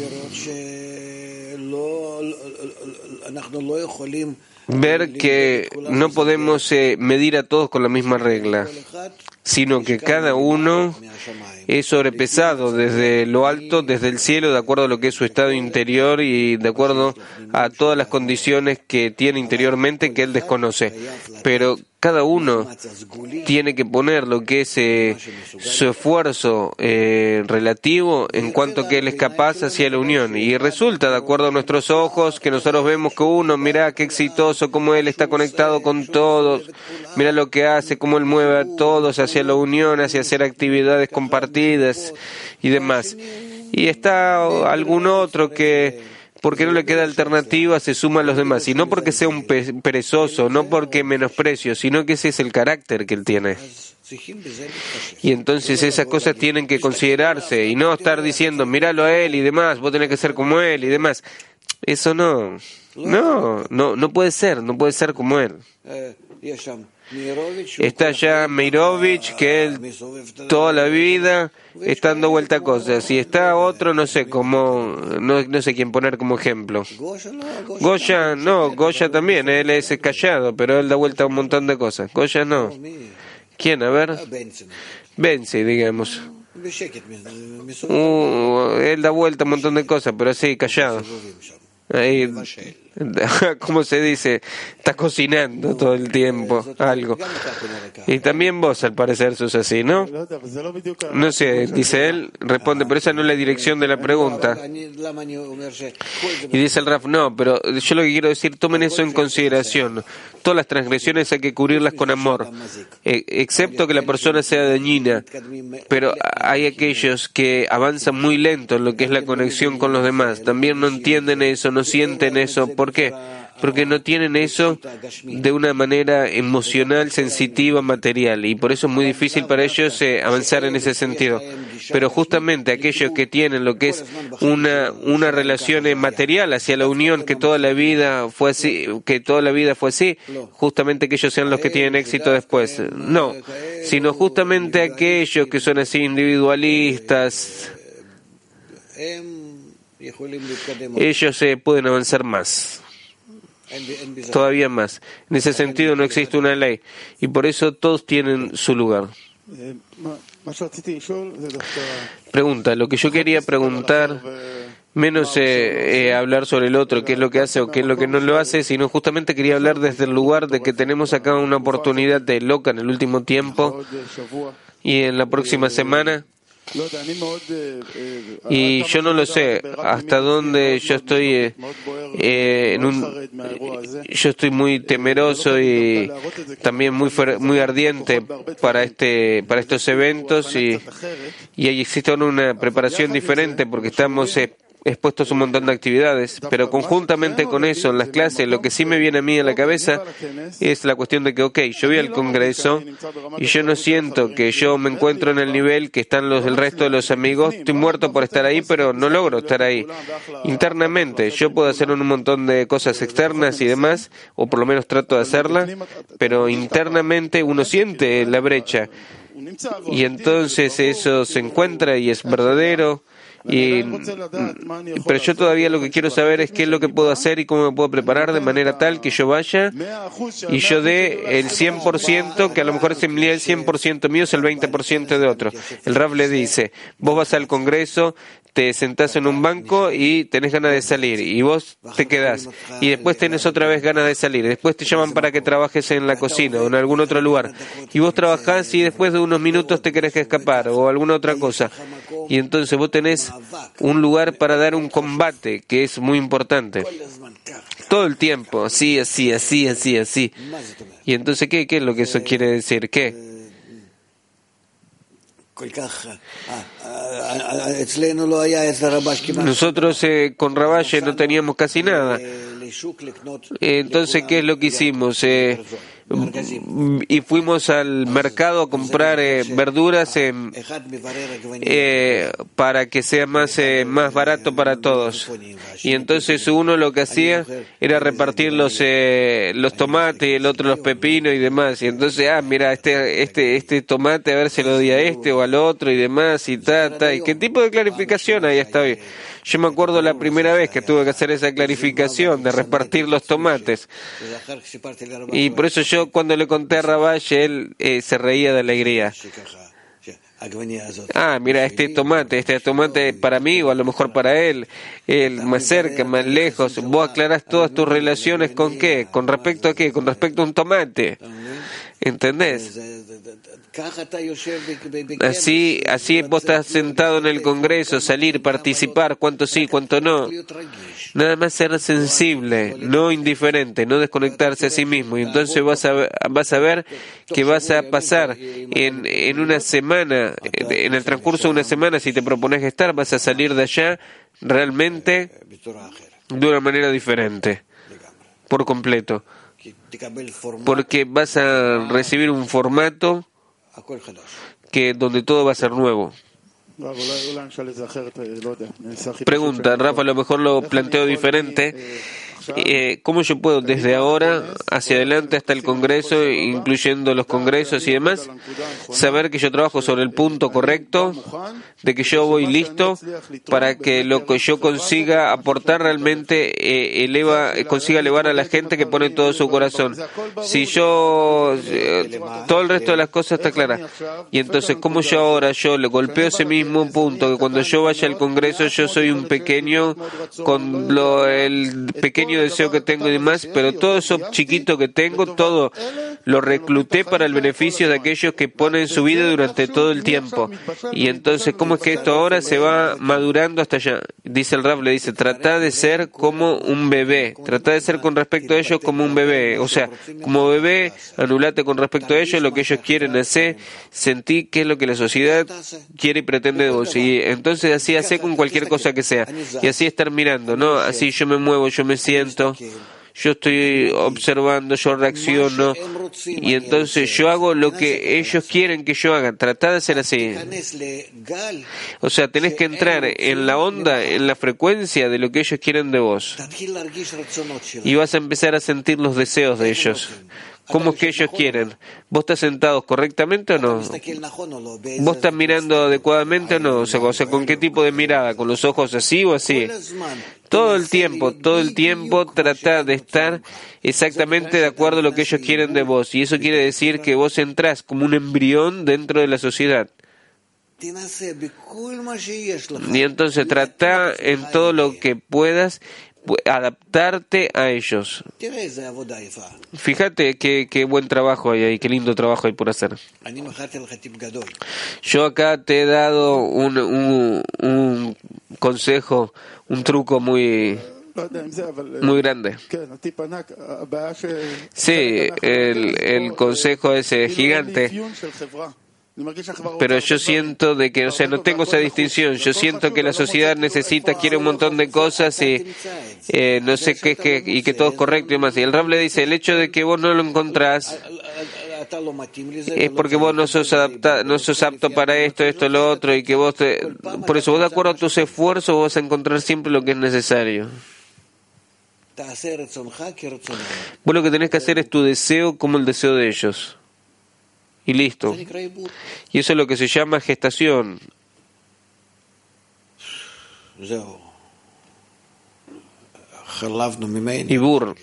ver que no podemos eh, medir a todos con la misma regla, sino que cada uno es sobrepesado desde lo alto, desde el cielo, de acuerdo a lo que es su estado interior y de acuerdo a todas las condiciones que tiene interiormente que él desconoce. Pero cada uno tiene que poner lo que es eh, su esfuerzo eh, relativo en cuanto que él es capaz hacia la unión. Y resulta, de acuerdo a nuestros ojos, que nosotros vemos que uno, mira qué exitoso, cómo él está conectado con todos, mira lo que hace, cómo él mueve a todos hacia la unión, hacia hacer actividades compartidas y demás. Y está algún otro que, porque no le queda alternativa, se suma a los demás. Y no porque sea un perezoso, no porque menosprecio, sino que ese es el carácter que él tiene. Y entonces esas cosas tienen que considerarse y no estar diciendo, míralo a él y demás, vos tenés que ser como él y demás. Eso no, no, no, no puede ser, no puede ser como él. Está ya Meirovich, que él toda la vida está dando vuelta a cosas, y está otro, no sé cómo, no, no sé quién poner como ejemplo. Goya, no, Goya también, él es callado, pero él da vuelta a un montón de cosas. Goya no. ¿Quién? A ver. Benzi, digamos. Uh, él da vuelta a un montón de cosas, pero así, callado. Ahí, ¿cómo se dice? Está cocinando todo el tiempo algo. Y también vos, al parecer, sos así, ¿no? No sé, dice él, responde, pero esa no es la dirección de la pregunta. Y dice el Raf, no, pero yo lo que quiero decir, tomen eso en consideración. Todas las transgresiones hay que cubrirlas con amor, eh, excepto que la persona sea dañina. Pero hay aquellos que avanzan muy lento en lo que es la conexión con los demás. También no entienden eso, no sienten eso. ¿Por qué? Porque no tienen eso de una manera emocional, sensitiva, material, y por eso es muy difícil para ellos eh, avanzar en ese sentido. Pero justamente aquellos que tienen lo que es una una relación material hacia la unión, que toda la vida fue así, que toda la vida fue así, justamente que ellos sean los que tienen éxito después. No, sino justamente aquellos que son así individualistas, ellos eh, pueden avanzar más, todavía más. En ese sentido no existe una ley y por eso todos tienen su lugar. Pregunta, lo que yo quería preguntar, menos eh, eh, hablar sobre el otro, qué es lo que hace o qué es lo que no lo hace, sino justamente quería hablar desde el lugar de que tenemos acá una oportunidad de loca en el último tiempo y en la próxima semana. Y yo no lo sé hasta dónde yo estoy eh, eh, en un yo estoy muy temeroso y también muy muy ardiente para este para estos eventos y y ahí existe una preparación diferente porque estamos eh, expuestos a un montón de actividades, pero conjuntamente con eso, en las clases, lo que sí me viene a mí a la cabeza es la cuestión de que, ok, yo voy al Congreso y yo no siento que yo me encuentro en el nivel que están los el resto de los amigos, estoy muerto por estar ahí, pero no logro estar ahí. Internamente, yo puedo hacer un montón de cosas externas y demás, o por lo menos trato de hacerlas, pero internamente uno siente la brecha, y entonces eso se encuentra y es verdadero. Y, pero yo todavía lo que quiero saber es qué es lo que puedo hacer y cómo me puedo preparar de manera tal que yo vaya y yo dé el cien por ciento, que a lo mejor ese el cien por ciento mío es el veinte por ciento de otro. El Rav le dice, vos vas al Congreso, te sentás en un banco y tenés ganas de salir y vos te quedás y después tenés otra vez ganas de salir, después te llaman para que trabajes en la cocina o en algún otro lugar y vos trabajás y después de unos minutos te querés escapar o alguna otra cosa y entonces vos tenés un lugar para dar un combate que es muy importante todo el tiempo, así, así, así, así, así. Y entonces ¿qué, qué es lo que eso quiere decir? ¿Qué? Nosotros eh, con Rabaye no teníamos casi nada. Entonces, ¿qué es lo que hicimos? Eh, y fuimos al mercado a comprar eh, verduras eh, eh, para que sea más, eh, más barato para todos. Y entonces uno lo que hacía era repartir los, eh, los tomates y el otro los pepinos y demás. Y entonces, ah, mira, este, este, este tomate, a ver si lo doy a este o al otro y demás y ta, ta. ¿Y qué tipo de clarificación? Ahí está bien. Yo me acuerdo la primera vez que tuve que hacer esa clarificación de repartir los tomates. Y por eso yo cuando le conté a Rabaye, él eh, se reía de alegría. Ah, mira, este tomate, este tomate para mí o a lo mejor para él, él más cerca, más lejos. Vos aclarás todas tus relaciones con qué, con respecto a qué, con respecto a un tomate. ¿Entendés? Así, así vos estás sentado en el Congreso, salir, participar, cuánto sí, cuánto no. Nada más ser sensible, no indiferente, no desconectarse a sí mismo. Y entonces vas a, vas a ver que vas a pasar en, en una semana, en el transcurso de una semana, si te propones estar, vas a salir de allá realmente de una manera diferente, por completo. Porque vas a recibir un formato que donde todo va a ser nuevo. Pregunta, Rafa, a lo mejor lo planteo diferente. eh, ¿cómo yo puedo desde ahora hacia adelante hasta el Congreso, incluyendo los congresos y demás, saber que yo trabajo sobre el punto correcto, de que yo voy listo para que lo que yo consiga aportar realmente eh, eleva, consiga elevar a la gente que pone todo su corazón? Si yo, eh, todo el resto de las cosas está clara. Y entonces, ¿cómo yo ahora yo le golpeo ese mismo punto, que cuando yo vaya al Congreso yo soy un pequeño con lo, el pequeño deseo que tengo y demás, pero todo eso chiquito que tengo, todo lo recluté para el beneficio de aquellos que ponen su vida durante todo el tiempo? Y entonces, ¿cómo es que esto ahora se va madurando hasta allá? Dice el Rav, le dice, trata de ser como un bebé, trata de ser con respecto a ellos como un bebé, o sea, como bebé, anulate con respecto a ellos lo que ellos quieren hacer, sentí qué es lo que la sociedad quiere y pretende de vos, y entonces así hace con cualquier cosa que sea, y así estar mirando, ¿no? Así yo me muevo, yo me siento, yo estoy observando, yo reacciono, y entonces yo hago lo que ellos quieren que yo haga. Tratá de ser así. O sea, tenés que entrar en la onda, en la frecuencia de lo que ellos quieren de vos. Y vas a empezar a sentir los deseos de ellos. ¿Cómo es que ellos quieren? ¿Vos estás sentado correctamente o no? ¿Vos estás mirando adecuadamente o no? O sea, o sea, ¿con qué tipo de mirada? ¿Con los ojos así o así? Todo el tiempo, todo el tiempo trata de estar exactamente de acuerdo a lo que ellos quieren de vos. Y eso quiere decir que vos entrás como un embrión dentro de la sociedad. Y entonces trata en todo lo que puedas adaptarte a ellos. Fíjate qué, qué buen trabajo hay ahí, qué lindo trabajo hay por hacer. Yo acá te he dado un, un, un consejo, un truco muy muy grande. Sí, el, el consejo ese gigante. Pero yo siento de que, o sea, no tengo esa distinción. Yo siento que la sociedad necesita, quiere un montón de cosas y eh, no sé qué, qué, y que todo es correcto y demás. Y el Rab le dice, el hecho de que vos no lo encontrás es porque vos no sos adapta, no sos apto para esto, esto, lo otro, y que vos te, por eso vos de acuerdo a tus esfuerzos vos vas a encontrar siempre lo que es necesario. Vos lo que tenés que hacer es tu deseo como el deseo de ellos. Y listo. Y eso es lo que se llama gestación. Ibur.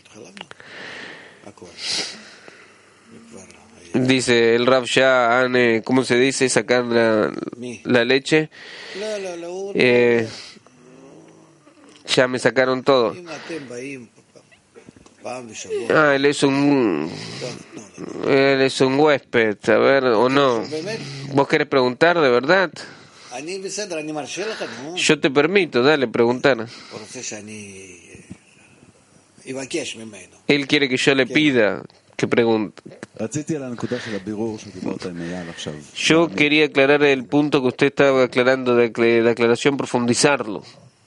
Dice el Rav, ya han, ¿cómo se dice? Sacar la, la leche. Eh, ya me sacaron todo. Ah, él es un él es un huésped, a ver, o no. ¿Vos querés preguntar de verdad? Yo te permito, dale, preguntar. Él quiere que yo le pida que pregunte. Yo quería aclarar el punto que usted estaba aclarando de la aclaración, profundizarlo.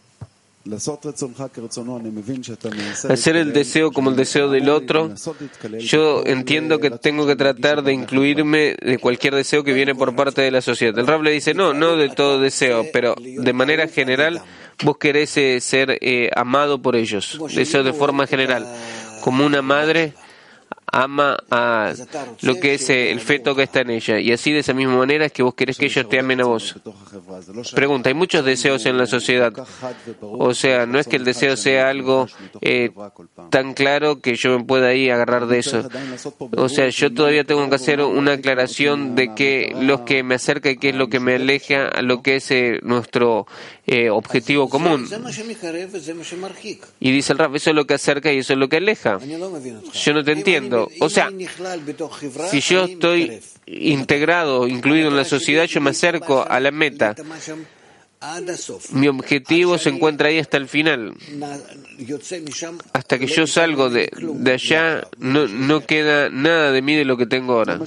Hacer el deseo como el deseo del otro, yo entiendo que tengo que tratar de incluirme de cualquier deseo que viene por parte de la sociedad. El Rab le dice, no, no de todo deseo, pero de manera general vos querés eh, ser eh, amado por ellos, deseo de forma general, como una madre ama a lo que es el feto que está en ella, y así de esa misma manera es que vos querés que ellos te amen a vos. Pregunta, hay muchos deseos en la sociedad, o sea, no es que el deseo sea algo eh, tan claro que yo me pueda ahí agarrar de eso, o sea, yo todavía tengo que hacer una aclaración de qué es lo que me acerca y qué es lo que me aleja a lo que es eh, nuestro eh, objetivo común. Y dice el Rab, eso es lo que acerca y eso es lo que aleja. Yo no te entiendo. O sea, si yo estoy integrado, incluido en la sociedad, yo me acerco a la meta. Mi objetivo se encuentra ahí hasta el final. Hasta que yo salgo de, de allá, no, no queda nada de mí de lo que tengo ahora.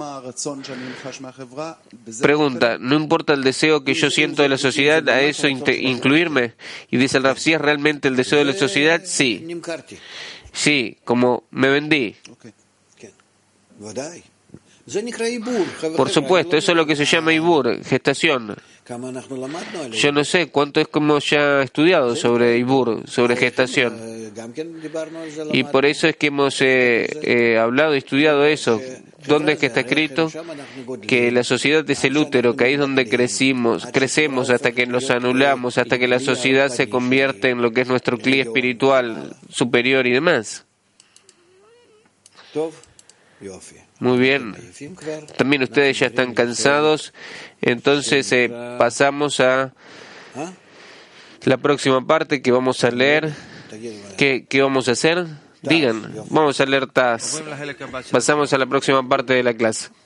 Pregunta, ¿no importa el deseo que yo siento de la sociedad a eso incluirme? Y dice el Rav, ¿sí es realmente el deseo de la sociedad? Sí. Sí, como me vendí. Por supuesto, eso es lo que se llama Ibur, gestación. Yo no sé cuánto es como ya estudiado sobre Ibur, sobre gestación. Y por eso es que hemos eh, eh, hablado y estudiado eso. ¿Dónde es que está escrito? Que la sociedad es el útero, que ahí es donde crecimos, crecemos hasta que nos anulamos, hasta que la sociedad se convierte en lo que es nuestro cli espiritual superior y demás. Muy bien. También ustedes ya están cansados, entonces eh, pasamos a la próxima parte que vamos a leer. ¿Qué, qué vamos a hacer? Digan, vamos a leer Taz. Pasamos a la próxima parte de la clase.